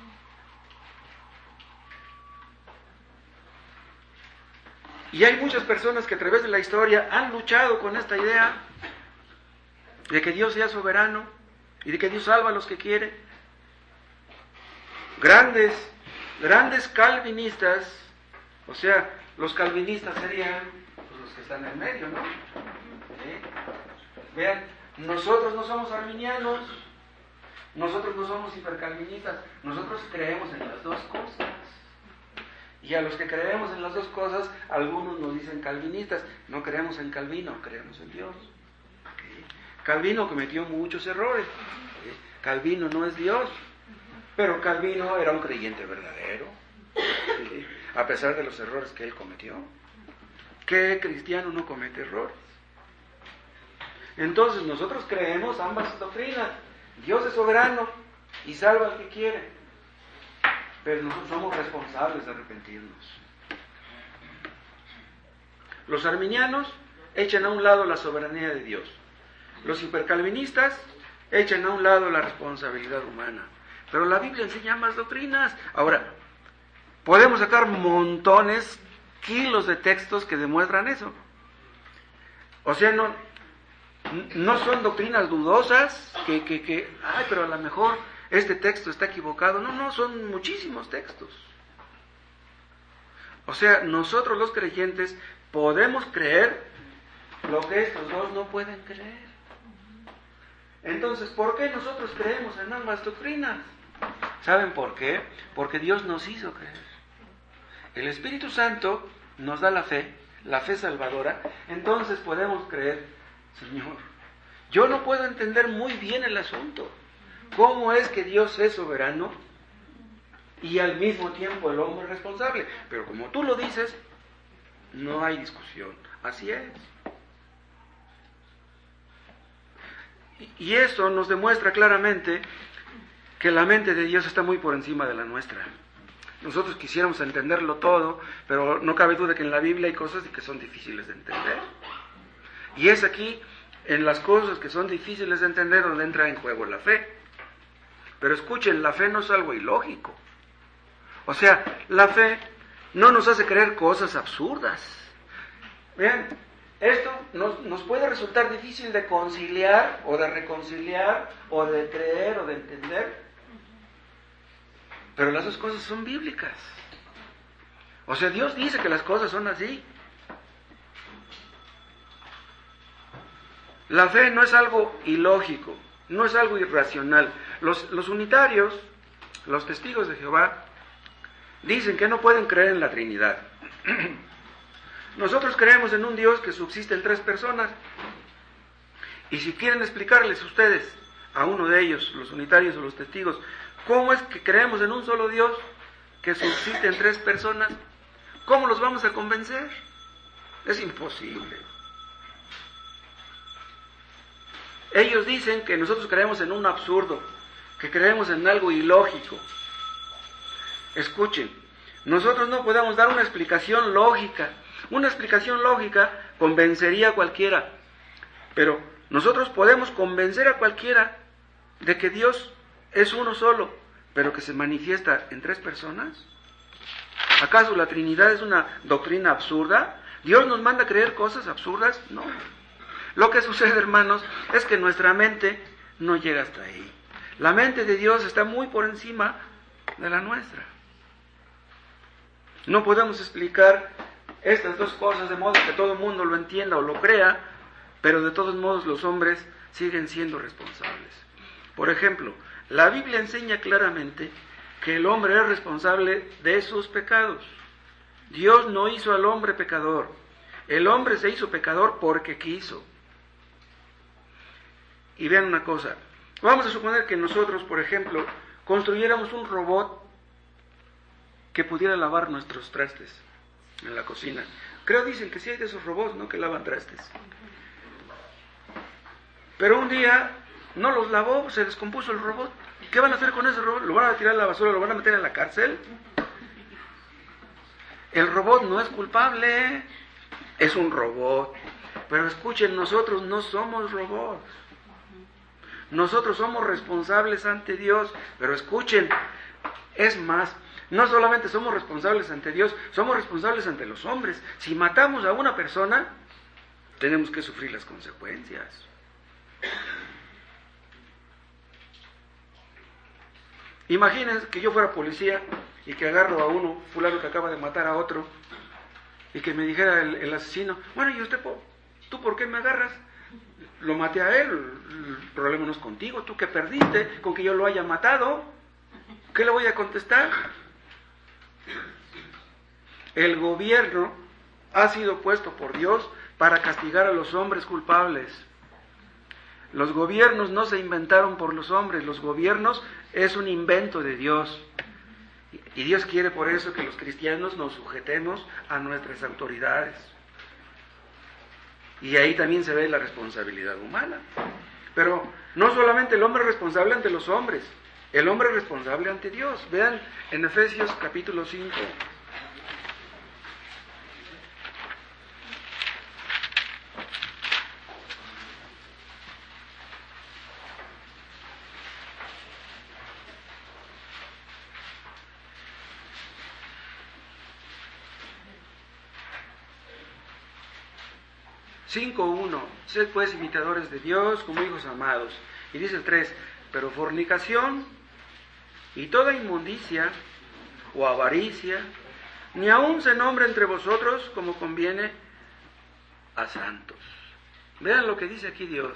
A: Y hay muchas personas que a través de la historia han luchado con esta idea de que Dios sea soberano y de que Dios salva a los que quiere. Grandes, grandes calvinistas, o sea, los calvinistas serían pues, los que están en medio, ¿no? ¿Sí? Vean, nosotros no somos arminianos, nosotros no somos hipercalvinistas, nosotros creemos en las dos cosas. Y a los que creemos en las dos cosas, algunos nos dicen calvinistas. No creemos en Calvino, creemos en Dios. ¿Sí? Calvino cometió muchos errores. ¿Sí? Calvino no es Dios, pero Calvino era un creyente verdadero, ¿sí? A pesar de los errores que él cometió. ¿Qué cristiano no comete errores? Entonces nosotros creemos ambas doctrinas. Dios es soberano y salva al que quiere. Pero nosotros somos responsables de arrepentirnos. Los arminianos echan a un lado la soberanía de Dios. Los hipercalvinistas echan a un lado la responsabilidad humana. Pero la Biblia enseña más doctrinas. Ahora, podemos sacar montones, kilos de textos que demuestran eso. O sea, no, no son doctrinas dudosas que, que, que, ay, pero a lo mejor este texto está equivocado. No, no, son muchísimos textos. O sea, nosotros los creyentes podemos creer lo que estos dos no pueden creer. Entonces, ¿por qué nosotros creemos en ambas doctrinas? ¿Saben por qué? Porque Dios nos hizo creer. El Espíritu Santo nos da la fe, la fe salvadora. Entonces podemos creer, Señor, yo no puedo entender muy bien el asunto. ¿Cómo es que Dios es soberano y al mismo tiempo el hombre es responsable? Pero como tú lo dices, no hay discusión. Así es. Y eso nos demuestra claramente que la mente de Dios está muy por encima de la nuestra. Nosotros quisiéramos entenderlo todo, pero no cabe duda que en la Biblia hay cosas que son difíciles de entender. Y es aquí, en las cosas que son difíciles de entender, donde entra en juego la fe. Pero escuchen, la fe no es algo ilógico. O sea, la fe no nos hace creer cosas absurdas. Vean, esto nos, nos puede resultar difícil de conciliar, o de reconciliar, o de creer, o de entender. Pero las dos cosas son bíblicas. O sea, Dios dice que las cosas son así. La fe no es algo ilógico, no es algo irracional. Los, los unitarios, los testigos de Jehová, dicen que no pueden creer en la Trinidad. Nosotros creemos en un Dios que subsiste en tres personas. Y si quieren explicarles ustedes a uno de ellos, los unitarios o los testigos, cómo es que creemos en un solo Dios que subsiste en tres personas, ¿cómo los vamos a convencer? Es imposible. Ellos dicen que nosotros creemos en un absurdo, que creemos en algo ilógico. Escuchen, nosotros no podemos dar una explicación lógica. Una explicación lógica convencería a cualquiera, pero nosotros podemos convencer a cualquiera de que Dios es uno solo, pero que se manifiesta en tres personas. ¿Acaso la Trinidad es una doctrina absurda? ¿Dios nos manda a creer cosas absurdas? No. Lo que sucede, hermanos, es que nuestra mente no llega hasta ahí. La mente de Dios está muy por encima de la nuestra. No podemos explicar estas dos cosas de modo que todo el mundo lo entienda o lo crea, pero de todos modos los hombres siguen siendo responsables. Por ejemplo, la Biblia enseña claramente que el hombre es responsable de sus pecados. Dios no hizo al hombre pecador. El hombre se hizo pecador porque quiso. Y vean una cosa, vamos a suponer que nosotros, por ejemplo, construyéramos un robot que pudiera lavar nuestros trastes en la cocina. Creo dicen que sí hay de esos robots, ¿no?, que lavan trastes. Pero un día no los lavó, se descompuso el robot. ¿Qué van a hacer con ese robot? ¿Lo van a tirar a la basura? ¿Lo van a meter en la cárcel? El robot no es culpable, es un robot. Pero escuchen, nosotros no somos robots. Nosotros somos responsables ante Dios. Pero escuchen, es más, no solamente somos responsables ante Dios, somos responsables ante los hombres. Si matamos a una persona, tenemos que sufrir las consecuencias. Imagínense que yo fuera policía y que agarro a uno, fulano que acaba de matar a otro, y que me dijera el, el asesino, bueno, ¿y usted, tú por qué me agarras? Lo maté a él, el problema no es contigo, tú que perdiste con que yo lo haya matado. ¿Qué le voy a contestar? El gobierno ha sido puesto por Dios para castigar a los hombres culpables. Los gobiernos no se inventaron por los hombres, los gobiernos es un invento de Dios. Y Dios quiere por eso que los cristianos nos sujetemos a nuestras autoridades. Y ahí también se ve la responsabilidad humana. Pero no solamente el hombre es responsable ante los hombres, el hombre es responsable ante Dios. Vean en Efesios capítulo cinco. cinco uno. Sed pues imitadores de Dios como hijos amados. Y dice el tres, pero fornicación y toda inmundicia o avaricia, ni aun se nombre entre vosotros como conviene a santos. Vean lo que dice aquí Dios.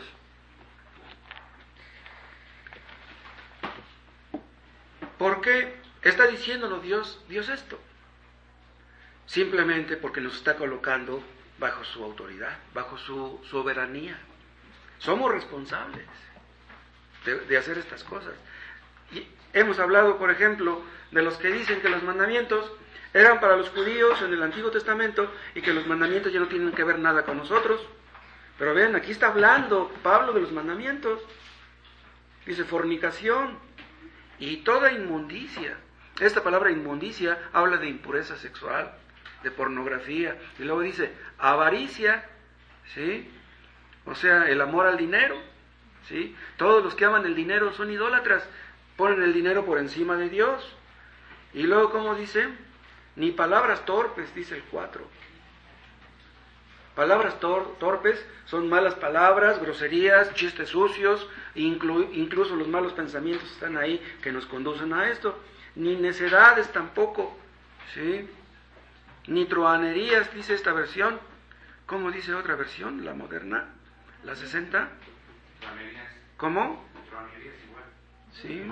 A: ¿Por qué está diciéndonos Dios, Dios esto? Simplemente porque nos está colocando bajo su autoridad, bajo su soberanía. Somos responsables de, de hacer estas cosas. Y hemos hablado, por ejemplo, de los que dicen que los mandamientos eran para los judíos en el Antiguo Testamento y que los mandamientos ya no tienen que ver nada con nosotros. Pero vean, aquí está hablando Pablo de los mandamientos. Dice fornicación y toda inmundicia. Esta palabra inmundicia habla de impureza sexual, de pornografía, y luego dice avaricia, ¿sí? O sea, el amor al dinero, ¿sí? Todos los que aman el dinero son idólatras, ponen el dinero por encima de Dios. Y luego, ¿cómo dice? Ni palabras torpes, dice el cuatro. Palabras tor- torpes son malas palabras, groserías, chistes sucios, inclu- incluso los malos pensamientos están ahí que nos conducen a esto. Ni necedades tampoco, ¿sí? Ni truhanerías, dice esta versión. ¿Cómo dice otra versión? La moderna, la sesenta. ¿Cómo? Sí.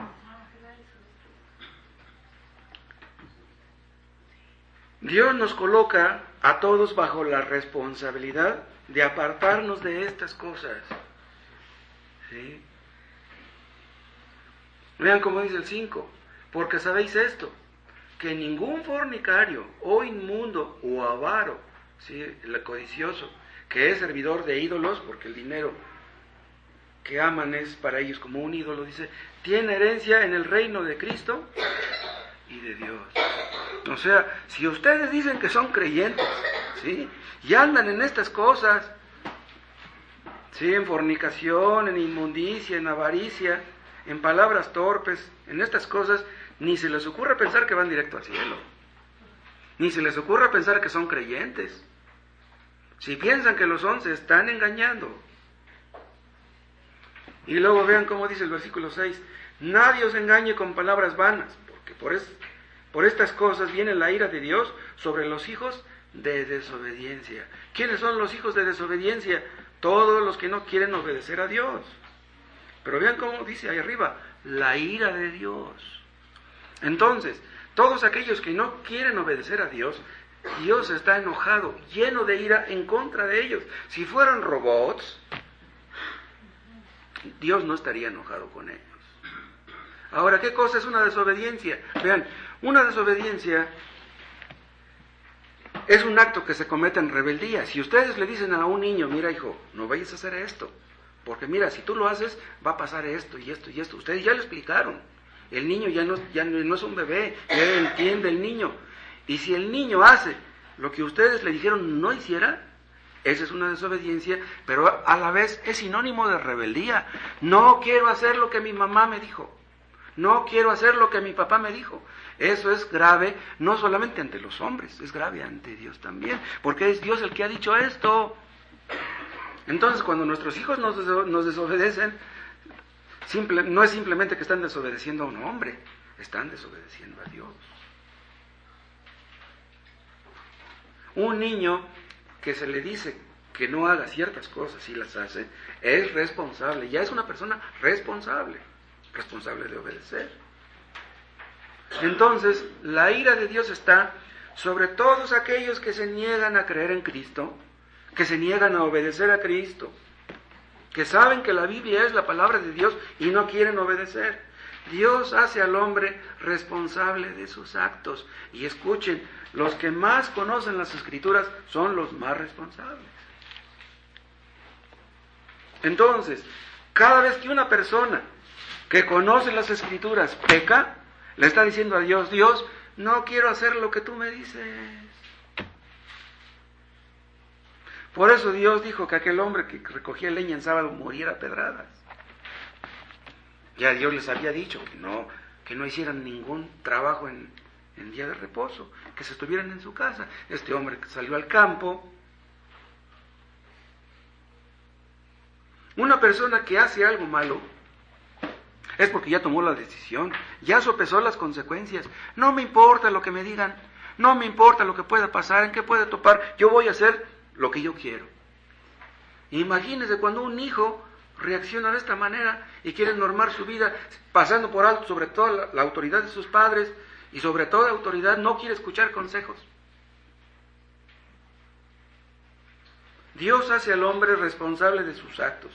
A: Dios nos coloca a todos bajo la responsabilidad de apartarnos de estas cosas. ¿Sí? Vean cómo dice el cinco, porque sabéis esto, que ningún fornicario, o inmundo, o avaro, ¿sí? El codicioso, que es servidor de ídolos, porque el dinero que aman es para ellos como un ídolo, dice, tiene herencia en el reino de Cristo y de Dios. O sea, si ustedes dicen que son creyentes, ¿sí? Y andan en estas cosas, ¿sí? En fornicación, en inmundicia, en avaricia, en palabras torpes, en estas cosas, ni se les ocurre pensar que van directo al cielo. Ni se les ocurre pensar que son creyentes. Si piensan que lo son, se están engañando. Y luego vean cómo dice el versículo seis, nadie os engañe con palabras vanas, porque por, es, por estas cosas viene la ira de Dios sobre los hijos de desobediencia. ¿Quiénes son los hijos de desobediencia? Todos los que no quieren obedecer a Dios. Pero vean cómo dice ahí arriba, la ira de Dios. Entonces, todos aquellos que no quieren obedecer a Dios, Dios está enojado, lleno de ira en contra de ellos. Si fueran robots, Dios no estaría enojado con ellos. Ahora, ¿qué cosa es una desobediencia? Vean, una desobediencia es un acto que se comete en rebeldía. Si ustedes le dicen a un niño, mira hijo, no vayas a hacer esto, porque mira, si tú lo haces, va a pasar esto y esto y esto. Ustedes ya lo explicaron. El niño ya no, ya no es un bebé, ya entiende el niño. Y si el niño hace lo que ustedes le dijeron no hiciera, esa es una desobediencia, pero a la vez es sinónimo de rebeldía. No quiero hacer lo que mi mamá me dijo. No quiero hacer lo que mi papá me dijo. Eso es grave, no solamente ante los hombres, es grave ante Dios también, porque es Dios el que ha dicho esto. Entonces, cuando nuestros hijos nos, nos desobedecen, simple, no es simplemente que están desobedeciendo a un hombre, están desobedeciendo a Dios. Un niño que se le dice que no haga ciertas cosas y las hace, es responsable, ya es una persona responsable, responsable de obedecer. Entonces, la ira de Dios está sobre todos aquellos que se niegan a creer en Cristo, que se niegan a obedecer a Cristo, que saben que la Biblia es la palabra de Dios y no quieren obedecer. Dios hace al hombre responsable de sus actos. Y escuchen, los que más conocen las Escrituras son los más responsables. Entonces, cada vez que una persona que conoce las Escrituras peca, le está diciendo a Dios, Dios, no quiero hacer lo que tú me dices. Por eso Dios dijo que aquel hombre que recogía leña en sábado muriera a pedradas. Ya Dios les había dicho que no, que no hicieran ningún trabajo en, en día de reposo, que se estuvieran en su casa. Este hombre salió al campo. Una persona que hace algo malo es porque ya tomó la decisión, ya sopesó las consecuencias. No me importa lo que me digan, no me importa lo que pueda pasar, en qué puede topar, yo voy a hacer lo que yo quiero. Imagínense cuando un hijo reacciona de esta manera y quiere normar su vida, pasando por alto sobre toda la, la autoridad de sus padres, y sobre toda autoridad no quiere escuchar consejos. Dios hace al hombre responsable de sus actos.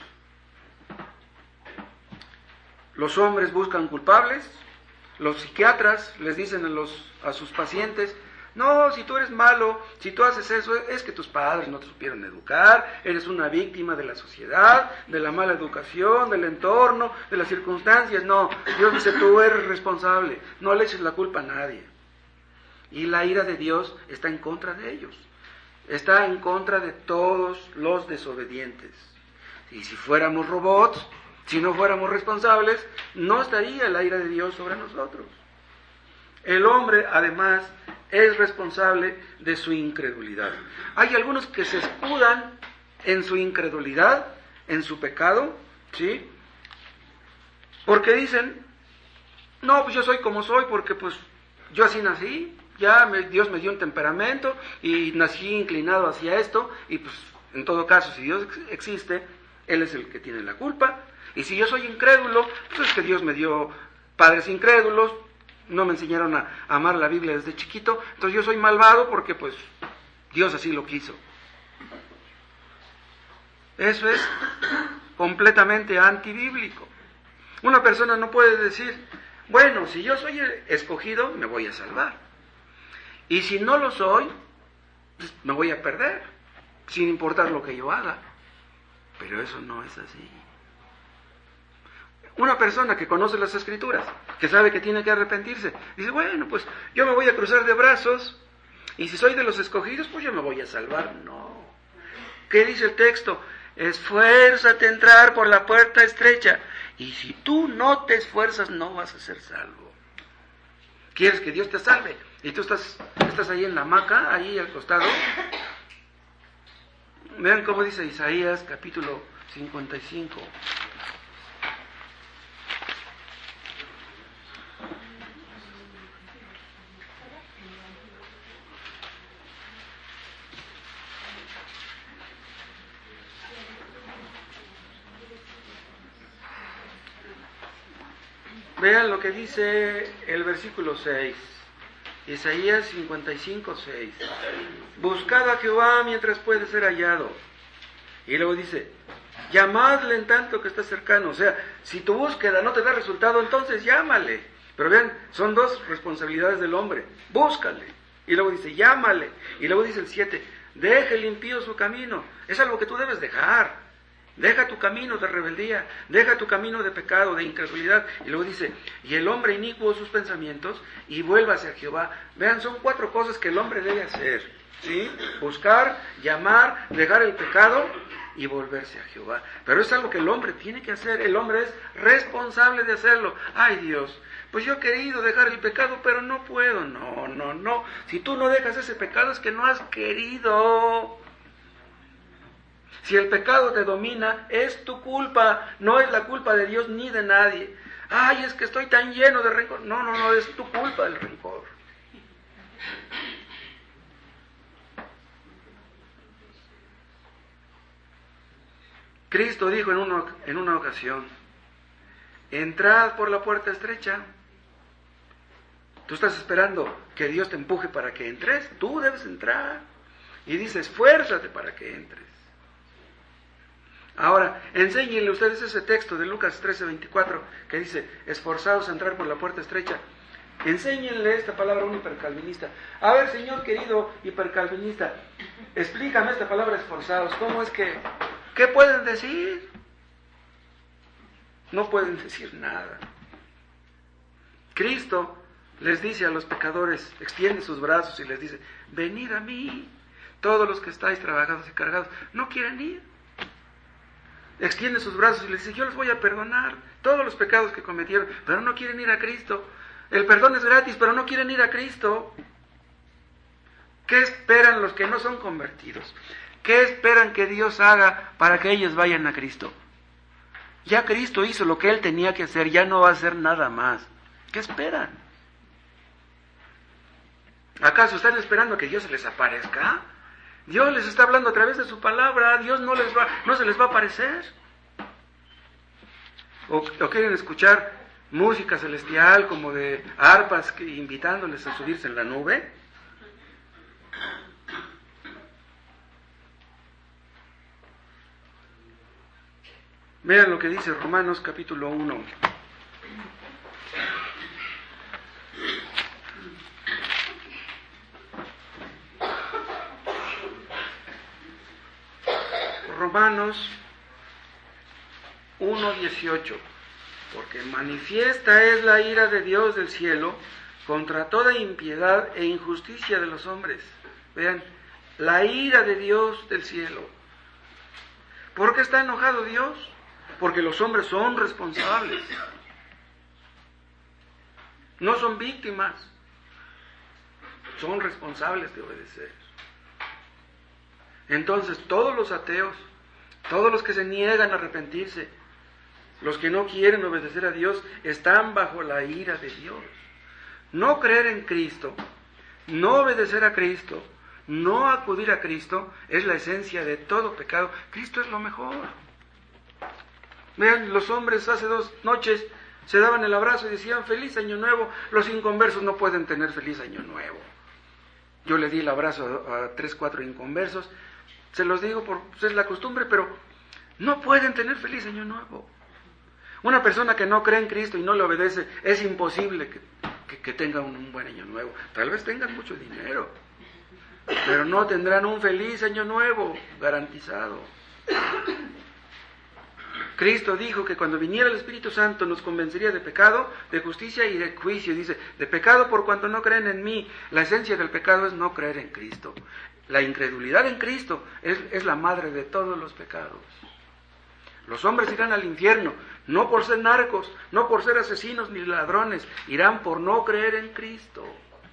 A: Los hombres buscan culpables, los psiquiatras les dicen a, los, a sus pacientes, no, si tú eres malo, si tú haces eso, es que tus padres no te supieron educar, eres una víctima de la sociedad, de la mala educación, del entorno, de las circunstancias. No, Dios dice, tú eres responsable, no le eches la culpa a nadie. Y la ira de Dios está en contra de ellos, está en contra de todos los desobedientes. Y si fuéramos robots, si no fuéramos responsables, no estaría la ira de Dios sobre nosotros. El hombre, además, es responsable de su incredulidad. Hay algunos que se escudan en su incredulidad, en su pecado, ¿sí? Porque dicen, no, pues yo soy como soy, porque pues yo así nací, ya me, Dios me dio un temperamento y nací inclinado hacia esto, y pues en todo caso, si Dios existe, Él es el que tiene la culpa. Y si yo soy incrédulo, pues es que Dios me dio padres incrédulos, no me enseñaron a amar la Biblia desde chiquito, entonces yo soy malvado porque pues Dios así lo quiso. Eso es completamente antibíblico. Una persona no puede decir, bueno, si yo soy el escogido, me voy a salvar. Y si no lo soy, pues me voy a perder, sin importar lo que yo haga. Pero eso no es así. Una persona que conoce las Escrituras, que sabe que tiene que arrepentirse, dice, bueno, pues yo me voy a cruzar de brazos, y si soy de los escogidos, pues yo me voy a salvar. No. ¿Qué dice el texto? Esfuérzate a entrar por la puerta estrecha, y si tú no te esfuerzas, no vas a ser salvo. ¿Quieres que Dios te salve? Y tú estás, estás ahí en la hamaca, ahí al costado. Vean cómo dice Isaías, capítulo cincuenta y cinco. Vean lo que dice el versículo seis. Isaías cincuenta y cinco, seis. Buscad a Jehová mientras puede ser hallado. Y luego dice, llamadle en tanto que está cercano. O sea, si tu búsqueda no te da resultado, entonces llámale. Pero vean, son dos responsabilidades del hombre. Búscale. Y luego dice, llámale. Y luego dice el siete, deje el impío su camino. Es algo que tú debes dejar. Deja tu camino de rebeldía, deja tu camino de pecado, de incredulidad. Y luego dice, y el hombre inicuo sus pensamientos y vuélvase a Jehová. Vean, son cuatro cosas que el hombre debe hacer, ¿sí? Buscar, llamar, dejar el pecado y volverse a Jehová. Pero es algo que el hombre tiene que hacer, el hombre es responsable de hacerlo. Ay Dios, pues yo he querido dejar el pecado, pero no puedo. No, no, no. Si tú no dejas ese pecado es que no has querido. Si el pecado te domina, es tu culpa, no es la culpa de Dios ni de nadie. Ay, es que estoy tan lleno de rencor. No, no, no, es tu culpa el rencor. Cristo dijo en una, en una ocasión, entrad por la puerta estrecha. Tú estás esperando que Dios te empuje para que entres, tú debes entrar. Y dice, esfuérzate para que entres. Ahora, enséñenle ustedes ese texto de Lucas trece, veinticuatro, que dice, esforzados a entrar por la puerta estrecha. Enséñenle esta palabra a un hipercalvinista. A ver, señor querido hipercalvinista, explícame esta palabra esforzados. ¿Cómo es que, qué pueden decir? No pueden decir nada. Cristo les dice a los pecadores, extiende sus brazos y les dice, venid a mí, todos los que estáis trabajados y cargados. ¿No quieren ir? Extiende sus brazos y les dice, yo les voy a perdonar todos los pecados que cometieron, pero no quieren ir a Cristo. El perdón es gratis, pero no quieren ir a Cristo. ¿Qué esperan los que no son convertidos? ¿Qué esperan que Dios haga para que ellos vayan a Cristo? Ya Cristo hizo lo que Él tenía que hacer, ya no va a hacer nada más. ¿Qué esperan? ¿Acaso están esperando que Dios se les aparezca? Dios les está hablando a través de su palabra, Dios no les va, no se les va a aparecer. O, o quieren escuchar música celestial como de arpas que, invitándoles a subirse en la nube. Vean lo que dice Romanos capítulo uno. Romanos uno, dieciocho. Porque manifiesta es la ira de Dios del cielo contra toda impiedad e injusticia de los hombres. Vean, la ira de Dios del cielo. ¿Por qué está enojado Dios? Porque los hombres son responsables. No son víctimas. Son responsables de obedecer. Entonces todos los ateos, todos los que se niegan a arrepentirse, los que no quieren obedecer a Dios, están bajo la ira de Dios. No creer en Cristo, no obedecer a Cristo, no acudir a Cristo, es la esencia de todo pecado. Cristo es lo mejor. Vean, los hombres hace dos noches se daban el abrazo y decían feliz año nuevo. Los inconversos no pueden tener feliz año nuevo. Yo le di el abrazo a, a tres, cuatro inconversos. Se los digo, por, pues es la costumbre, pero no pueden tener feliz año nuevo. Una persona que no cree en Cristo y no le obedece, es imposible que, que, que tenga un, un buen año nuevo. Tal vez tengan mucho dinero, pero no tendrán un feliz año nuevo garantizado. Cristo dijo que cuando viniera el Espíritu Santo nos convencería de pecado, de justicia y de juicio. Dice, de pecado por cuanto no creen en mí. La esencia del pecado es no creer en Cristo. La incredulidad en Cristo es, es la madre de todos los pecados. Los hombres irán al infierno, no por ser narcos, no por ser asesinos ni ladrones, irán por no creer en Cristo.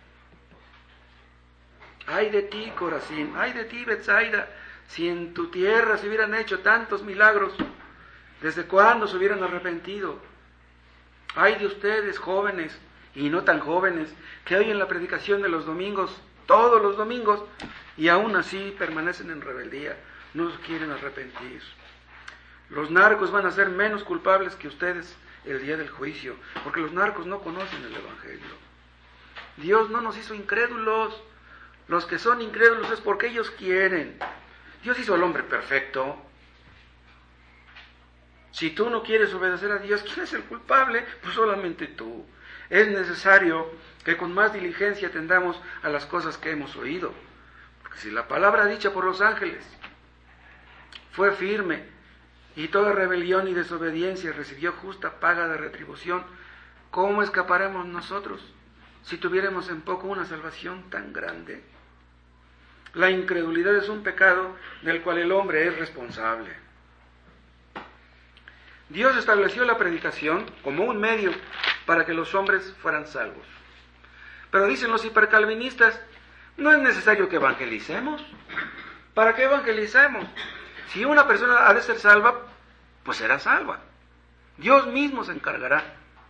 A: Ay de ti, Corazín, ay de ti, Betsaida, si en tu tierra se hubieran hecho tantos milagros, ¿desde cuándo se hubieran arrepentido? Ay de ustedes, jóvenes y no tan jóvenes, que oyen la predicación de los domingos, todos los domingos, y aún así permanecen en rebeldía, no quieren arrepentir. Los narcos van a ser menos culpables que ustedes el día del juicio, porque los narcos no conocen el Evangelio. Dios no nos hizo incrédulos. Los que son incrédulos es porque ellos quieren. Dios hizo al hombre perfecto. Si tú no quieres obedecer a Dios, ¿quién es el culpable? Pues solamente tú. Es necesario que con más diligencia atendamos a las cosas que hemos oído. Porque si la palabra dicha por los ángeles fue firme, y toda rebelión y desobediencia recibió justa paga de retribución, ¿cómo escaparemos nosotros si tuviéramos en poco una salvación tan grande? La incredulidad es un pecado del cual el hombre es responsable. Dios estableció la predicación como un medio para que los hombres fueran salvos. Pero dicen los hipercalvinistas, no es necesario que evangelicemos. ¿Para qué evangelicemos? Si una persona ha de ser salva, pues será salva. Dios mismo se encargará.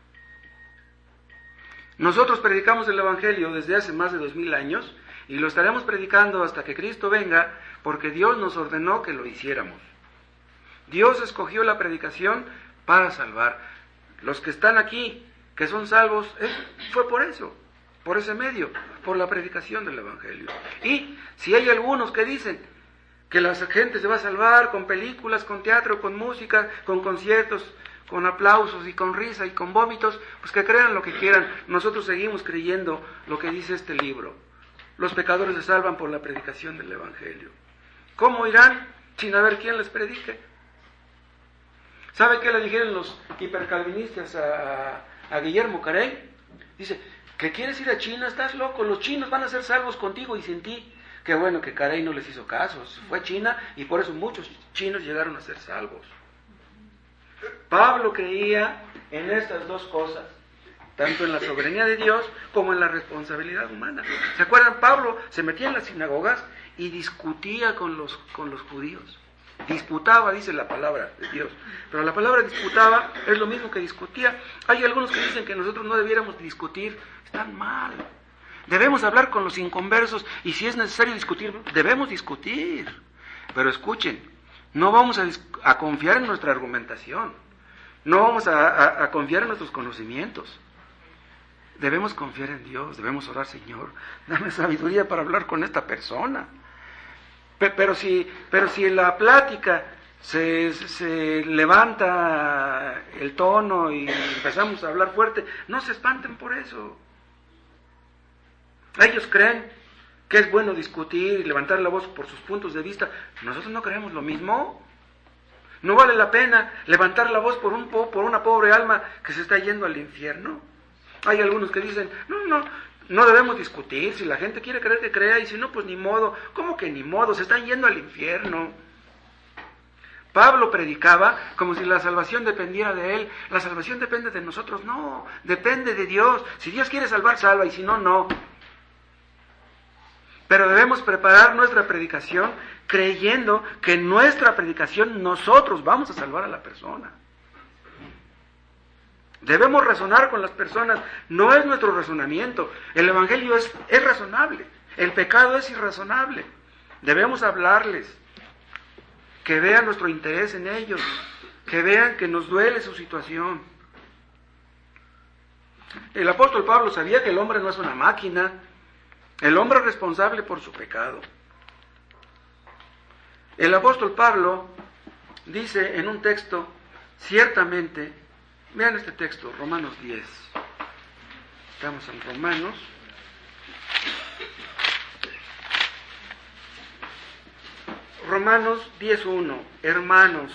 A: Nosotros predicamos el Evangelio desde hace más de dos mil años y lo estaremos predicando hasta que Cristo venga, porque Dios nos ordenó que lo hiciéramos. Dios escogió la predicación para salvar. Los que están aquí, que son salvos, eh, fue por eso, por ese medio, por la predicación del Evangelio. Y si hay algunos que dicen que la gente se va a salvar con películas, con teatro, con música, con conciertos, con aplausos y con risa y con vómitos, pues que crean lo que quieran. Nosotros seguimos creyendo lo que dice este libro. Los pecadores se salvan por la predicación del Evangelio. ¿Cómo irán sin haber quien les predique? ¿Sabe qué le dijeron los hipercalvinistas a, a Guillermo Carey? Dice, ¿que quieres ir a China? Estás loco, los chinos van a ser salvos contigo y sin ti. Qué bueno que Carey no les hizo caso, fue a China y por eso muchos chinos llegaron a ser salvos. Pablo creía en estas dos cosas, tanto en la soberanía de Dios como en la responsabilidad humana. ¿Se acuerdan? Pablo se metía en las sinagogas y discutía con los, con los judíos. Disputaba, dice la palabra de Dios. Pero la palabra disputaba es lo mismo que discutía. Hay algunos que dicen que nosotros no debiéramos discutir. Están mal. Debemos hablar con los inconversos y si es necesario discutir, debemos discutir. Pero escuchen, no vamos a, a confiar en nuestra argumentación. No vamos a, a, a confiar en nuestros conocimientos. Debemos confiar en Dios, debemos orar, Señor, dame sabiduría para hablar con esta persona. Pero si, pero si en la plática se, se levanta el tono y empezamos a hablar fuerte, no se espanten por eso. Ellos creen que es bueno discutir y levantar la voz por sus puntos de vista. Nosotros no creemos lo mismo. No vale la pena levantar la voz por, un, por una pobre alma que se está yendo al infierno. Hay algunos que dicen, no, no, no debemos discutir, si la gente quiere creer que crea y si no, pues ni modo. ¿Cómo que ni modo? Se están yendo al infierno. Pablo predicaba como si la salvación dependiera de él. La salvación depende de nosotros, no, depende de Dios. Si Dios quiere salvar, salva, y si no, no. Pero debemos preparar nuestra predicación creyendo que en nuestra predicación nosotros vamos a salvar a la persona. Debemos razonar con las personas, no es nuestro razonamiento. El Evangelio es, es razonable, el pecado es irrazonable. Debemos hablarles, que vean nuestro interés en ellos, que vean que nos duele su situación. El apóstol Pablo sabía que el hombre no es una máquina. El hombre es responsable por su pecado. El apóstol Pablo dice en un texto, ciertamente, vean este texto, Romanos diez. Estamos en Romanos. Romanos diez uno. Hermanos,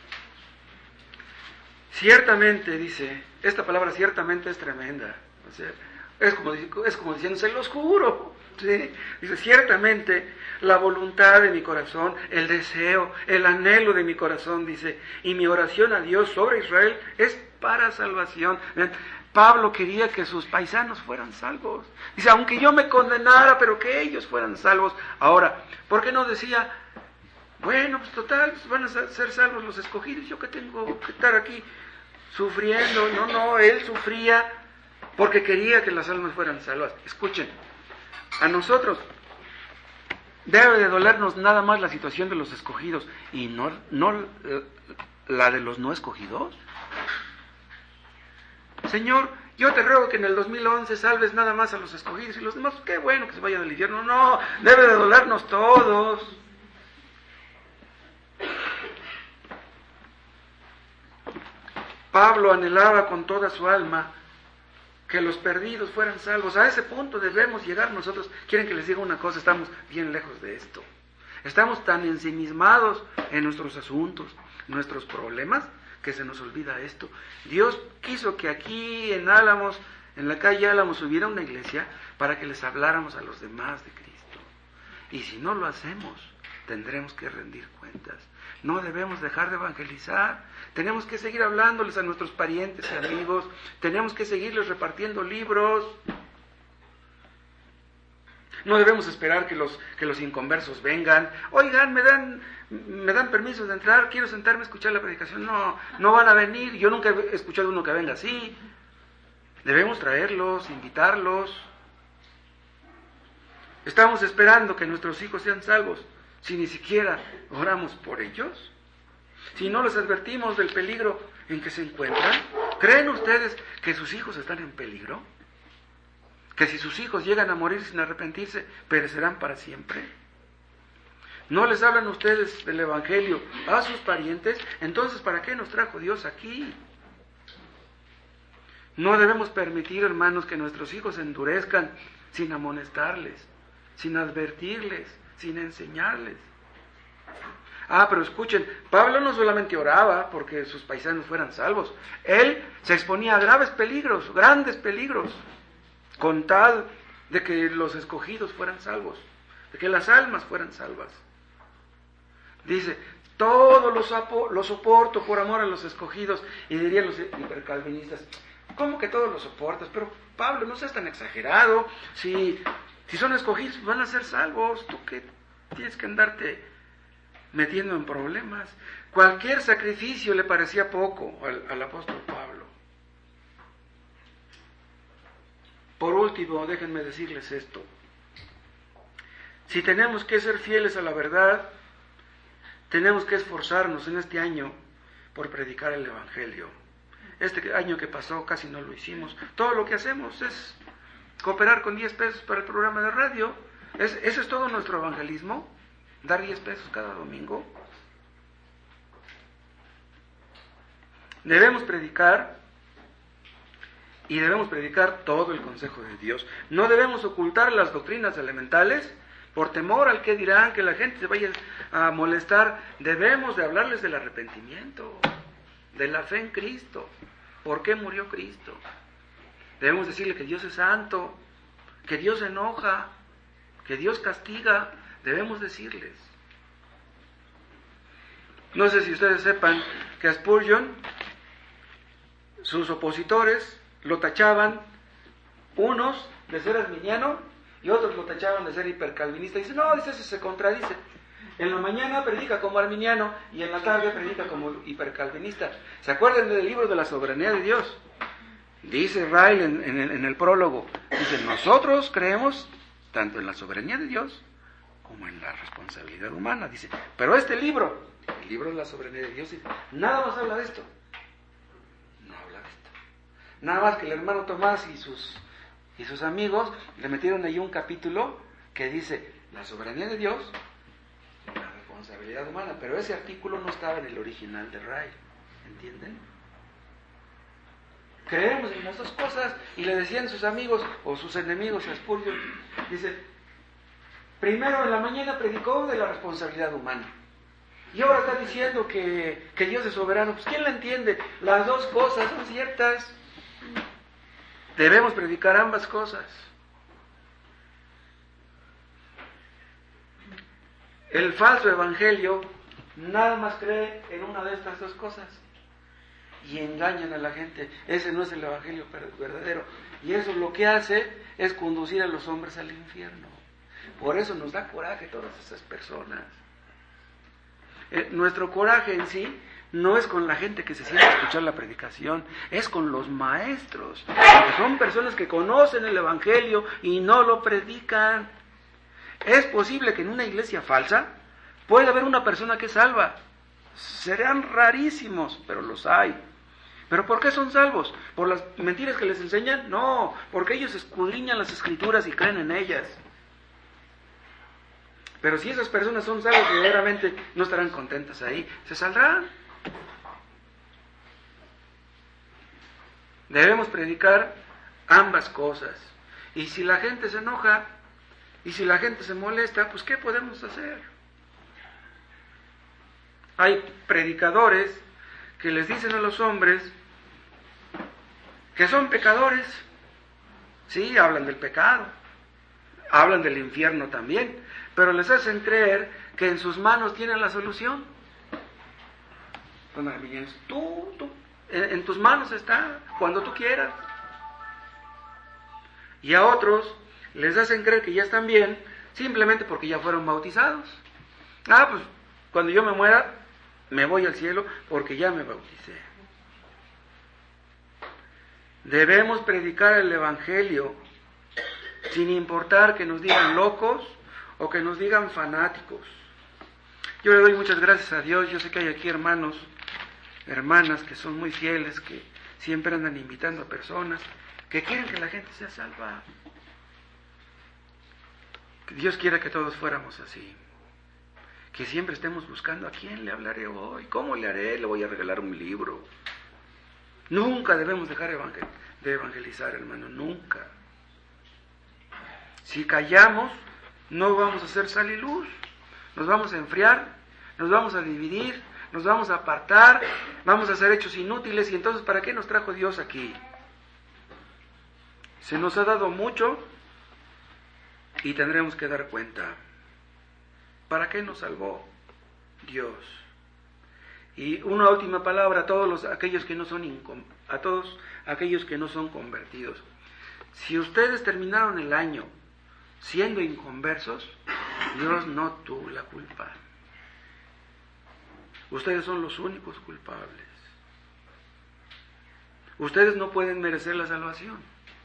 A: ciertamente, dice, esta palabra ciertamente es tremenda. O sea, es como, es como diciendo, se los juro. ¿Sí? Dice, ciertamente la voluntad de mi corazón, el deseo, el anhelo de mi corazón, dice, y mi oración a Dios sobre Israel es para salvación. ¿Ven? Pablo quería que sus paisanos fueran salvos. Dice, aunque yo me condenara, pero que ellos fueran salvos. Ahora, ¿por qué no decía, bueno, pues total, van a ser salvos los escogidos, yo que tengo que estar aquí sufriendo? No, no, él sufría porque quería que las almas fueran salvas. Escuchen, a nosotros debe de dolernos nada más la situación de los escogidos y no, no la de los no escogidos. Señor, yo te ruego que en el dos mil once salves nada más a los escogidos y los demás, qué bueno que se vayan al infierno. No, debe de dolernos todos. Pablo anhelaba con toda su alma que los perdidos fueran salvos. A ese punto debemos llegar nosotros. Quieren que les diga una cosa, estamos bien lejos de esto. Estamos tan ensimismados en nuestros asuntos, nuestros problemas, que se nos olvida esto. Dios quiso que aquí en Álamos, en la calle Álamos, hubiera una iglesia para que les habláramos a los demás de Cristo. Y si no lo hacemos, tendremos que rendir cuentas. No debemos dejar de evangelizar. Tenemos que seguir hablándoles a nuestros parientes y amigos. Tenemos que seguirles repartiendo libros. No debemos esperar que los, que los inconversos vengan. Oigan, me dan, me dan permiso de entrar, quiero sentarme a escuchar la predicación. No, no van a venir. Yo nunca he escuchado uno que venga así. Debemos traerlos, invitarlos. Estamos esperando que nuestros hijos sean salvos, si ni siquiera oramos por ellos, si no les advertimos del peligro en que se encuentran. ¿Creen ustedes que sus hijos están en peligro? ¿Que si sus hijos llegan a morir sin arrepentirse, perecerán para siempre? ¿No les hablan ustedes del Evangelio a sus parientes? Entonces, ¿para qué nos trajo Dios aquí? No debemos permitir, hermanos, que nuestros hijos se endurezcan sin amonestarles, sin advertirles, sin enseñarles. Ah, pero escuchen, Pablo no solamente oraba porque sus paisanos fueran salvos, él se exponía a graves peligros, grandes peligros, con tal de que los escogidos fueran salvos, de que las almas fueran salvas. Dice, todo lo, sopo, lo soporto por amor a los escogidos, y dirían los hipercalvinistas, ¿cómo que todo lo soportas? Pero Pablo, no seas tan exagerado, si, si son escogidos van a ser salvos, ¿tú qué tienes que andarte metiendo en problemas? Cualquier sacrificio le parecía poco al, al apóstol Pablo. Por último, déjenme decirles esto. Si tenemos que ser fieles a la verdad, tenemos que esforzarnos en este año por predicar el Evangelio. Este año que pasó casi no lo hicimos. Todo lo que hacemos es cooperar con diez pesos para el programa de radio. ¿Es, ¿Eso es todo nuestro evangelismo? ¿Dar diez pesos cada domingo? Debemos predicar, y debemos predicar todo el consejo de Dios. No debemos ocultar las doctrinas elementales por temor al que dirán, que la gente se vaya a molestar. Debemos de hablarles del arrepentimiento, de la fe en Cristo. ¿Por qué murió Cristo? Debemos decirle que Dios es santo, que Dios se enoja, que Dios castiga. Debemos decirles. No sé si ustedes sepan que a Spurgeon, sus opositores lo tachaban, unos de ser arminiano y otros lo tachaban de ser hipercalvinista. Dice, no, dice, eso se contradice. En la mañana predica como arminiano y en la tarde predica como hipercalvinista. ¿Se acuerdan del libro de la soberanía de Dios? Dice Ryle en, en, en el prólogo, dice, nosotros creemos tanto en la soberanía de Dios como en la responsabilidad humana. Dice, pero este libro, el libro de la soberanía de Dios, dice, nada más habla de esto. No habla de esto. Nada más que el hermano Tomás y sus Y sus amigos le metieron ahí un capítulo que dice la soberanía de Dios, la responsabilidad humana, pero ese artículo no estaba en el original de Ray, ¿entienden? Creemos en las dos cosas, y le decían sus amigos o sus enemigos a Spurgeon, dice, primero en la mañana predicó de la responsabilidad humana, y ahora está diciendo que, que Dios es soberano. Pues ¿quién la entiende? Las dos cosas son ciertas. Debemos predicar ambas cosas. El falso evangelio nada más cree en una de estas dos cosas y engañan a la gente. Ese no es el evangelio verdadero, y eso lo que hace es conducir a los hombres al infierno. Por eso nos da coraje todas esas personas. Eh, nuestro coraje en sí no es con la gente que se siente a escuchar la predicación, es con los maestros, porque son personas que conocen el evangelio y no lo predican. Es posible que en una iglesia falsa pueda haber una persona que es salva. Serán rarísimos, pero los hay. ¿Pero por qué son salvos? ¿Por las mentiras que les enseñan? No, porque ellos escudriñan las escrituras y creen en ellas. Pero si esas personas son salvos, verdaderamente no estarán contentas ahí, se saldrán. Debemos predicar ambas cosas. Y si la gente se enoja, y si la gente se molesta, pues ¿qué podemos hacer? Hay predicadores que les dicen a los hombres que son pecadores. Sí, hablan del pecado, hablan del infierno también, pero les hacen creer que en sus manos tienen la solución. Tú, tú, en tus manos está, cuando tú quieras. Y a otros les hacen creer que ya están bien, simplemente porque ya fueron bautizados. Ah, pues cuando yo me muera, me voy al cielo porque ya me bauticé. Debemos predicar el evangelio sin importar que nos digan locos o que nos digan fanáticos. Yo le doy muchas gracias a Dios. Yo sé que hay aquí hermanos, hermanas que son muy fieles, que siempre andan invitando a personas que quieren que la gente sea salva. Que Dios quiera que todos fuéramos así, que siempre estemos buscando a quién le hablaré hoy, cómo le haré, le voy a regalar un libro. Nunca debemos dejar evangel- de evangelizar, hermano, nunca. Si callamos, no vamos a hacer sal y luz, nos vamos a enfriar, nos vamos a dividir, nos vamos a apartar, vamos a ser hechos inútiles. Y entonces, ¿para qué nos trajo Dios aquí? Se nos ha dado mucho y tendremos que dar cuenta. ¿Para qué nos salvó Dios? Y una última palabra a todos los, aquellos que no son incom, a todos aquellos que no son convertidos. Si ustedes terminaron el año siendo inconversos, Dios no tuvo la culpa. Ustedes son los únicos culpables. Ustedes no pueden merecer la salvación.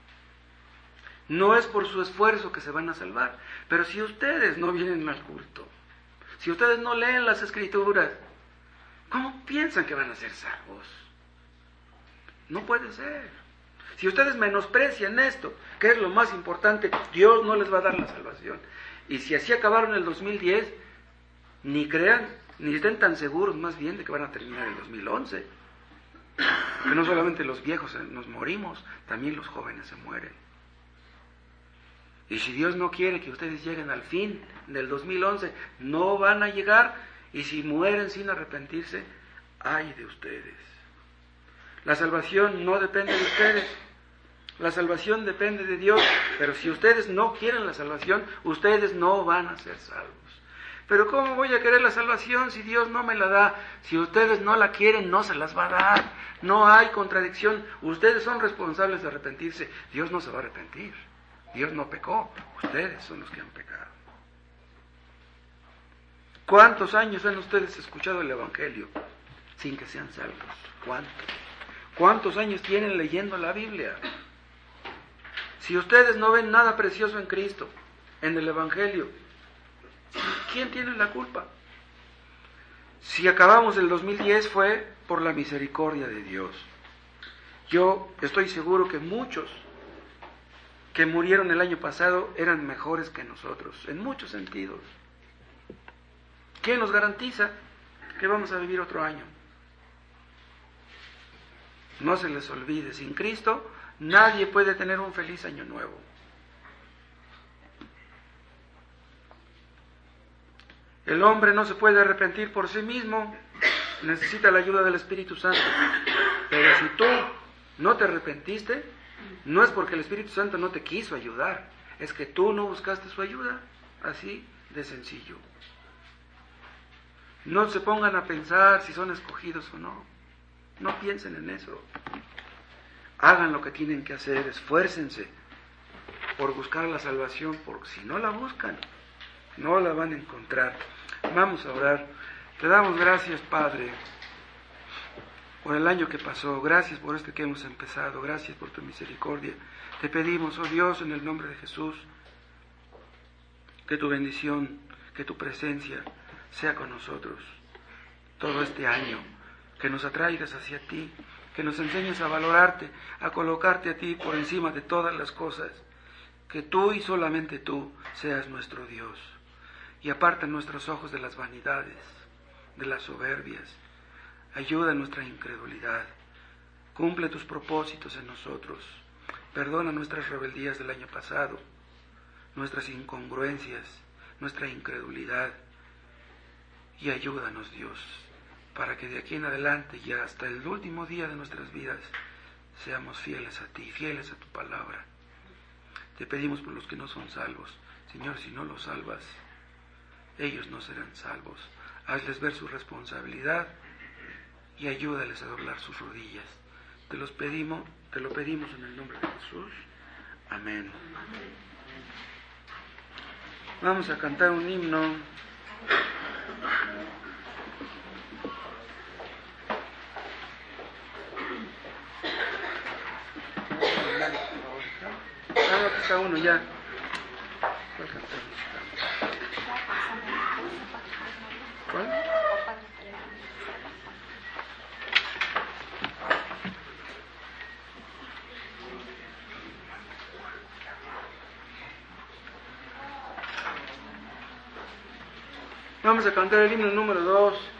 A: No es por su esfuerzo que se van a salvar. Pero si ustedes no vienen al culto, si ustedes no leen las escrituras, ¿cómo piensan que van a ser salvos? No puede ser. Si ustedes menosprecian esto, que es lo más importante, Dios no les va a dar la salvación. Y si así acabaron el dos mil diez, ni crean, ni estén tan seguros más bien de que van a terminar el dos mil once. Que no solamente los viejos nos morimos, también los jóvenes se mueren. Y si Dios no quiere que ustedes lleguen al fin del dos mil once, no van a llegar. Y si mueren sin arrepentirse, ay de ustedes. La salvación no depende de ustedes. La salvación depende de Dios. Pero si ustedes no quieren la salvación, ustedes no van a ser salvos. Pero ¿cómo voy a querer la salvación si Dios no me la da? Si ustedes no la quieren, no se las va a dar. No hay contradicción. Ustedes son responsables de arrepentirse. Dios no se va a arrepentir. Dios no pecó. Ustedes son los que han pecado. ¿Cuántos años han ustedes escuchado el Evangelio sin que sean salvos? ¿Cuántos? ¿Cuántos años tienen leyendo la Biblia? Si ustedes no ven nada precioso en Cristo, en el Evangelio, ¿quién tiene la culpa? Si acabamos el dos mil diez fue por la misericordia de Dios. Yo estoy seguro que muchos que murieron el año pasado eran mejores que nosotros, en muchos sentidos. ¿Quién nos garantiza que vamos a vivir otro año? No se les olvide, sin Cristo nadie puede tener un feliz año nuevo. El hombre no se puede arrepentir por sí mismo, necesita la ayuda del Espíritu Santo. Pero si tú no te arrepentiste, no es porque el Espíritu Santo no te quiso ayudar, es que tú no buscaste su ayuda, así de sencillo. No se pongan a pensar si son escogidos o no, no piensen en eso. Hagan lo que tienen que hacer, esfuércense por buscar la salvación, porque si no la buscan, no la van a encontrar. Vamos a orar. Te damos gracias, Padre, por el año que pasó. Gracias por este que hemos empezado. Gracias por tu misericordia. Te pedimos, oh Dios, en el nombre de Jesús, que tu bendición, que tu presencia sea con nosotros todo este año, que nos atraigas hacia ti, que nos enseñes a valorarte, a colocarte a ti por encima de todas las cosas, que tú y solamente tú seas nuestro Dios, y aparta nuestros ojos de las vanidades, de las soberbias, ayuda nuestra incredulidad, cumple tus propósitos en nosotros, perdona nuestras rebeldías del año pasado, nuestras incongruencias, nuestra incredulidad, y ayúdanos, Dios, para que de aquí en adelante y hasta el último día de nuestras vidas seamos fieles a ti, fieles a tu palabra. Te pedimos por los que no son salvos. Señor, si no los salvas, ellos no serán salvos. Hazles ver su responsabilidad y ayúdales a doblar sus rodillas. Te los pedimos, te lo pedimos en el nombre de Jesús. Amén. Vamos a cantar un himno. Ah, no, está uno ya. ¿Cuál cantamos? ¿Cuál? Vamos a cantar el himno número dos.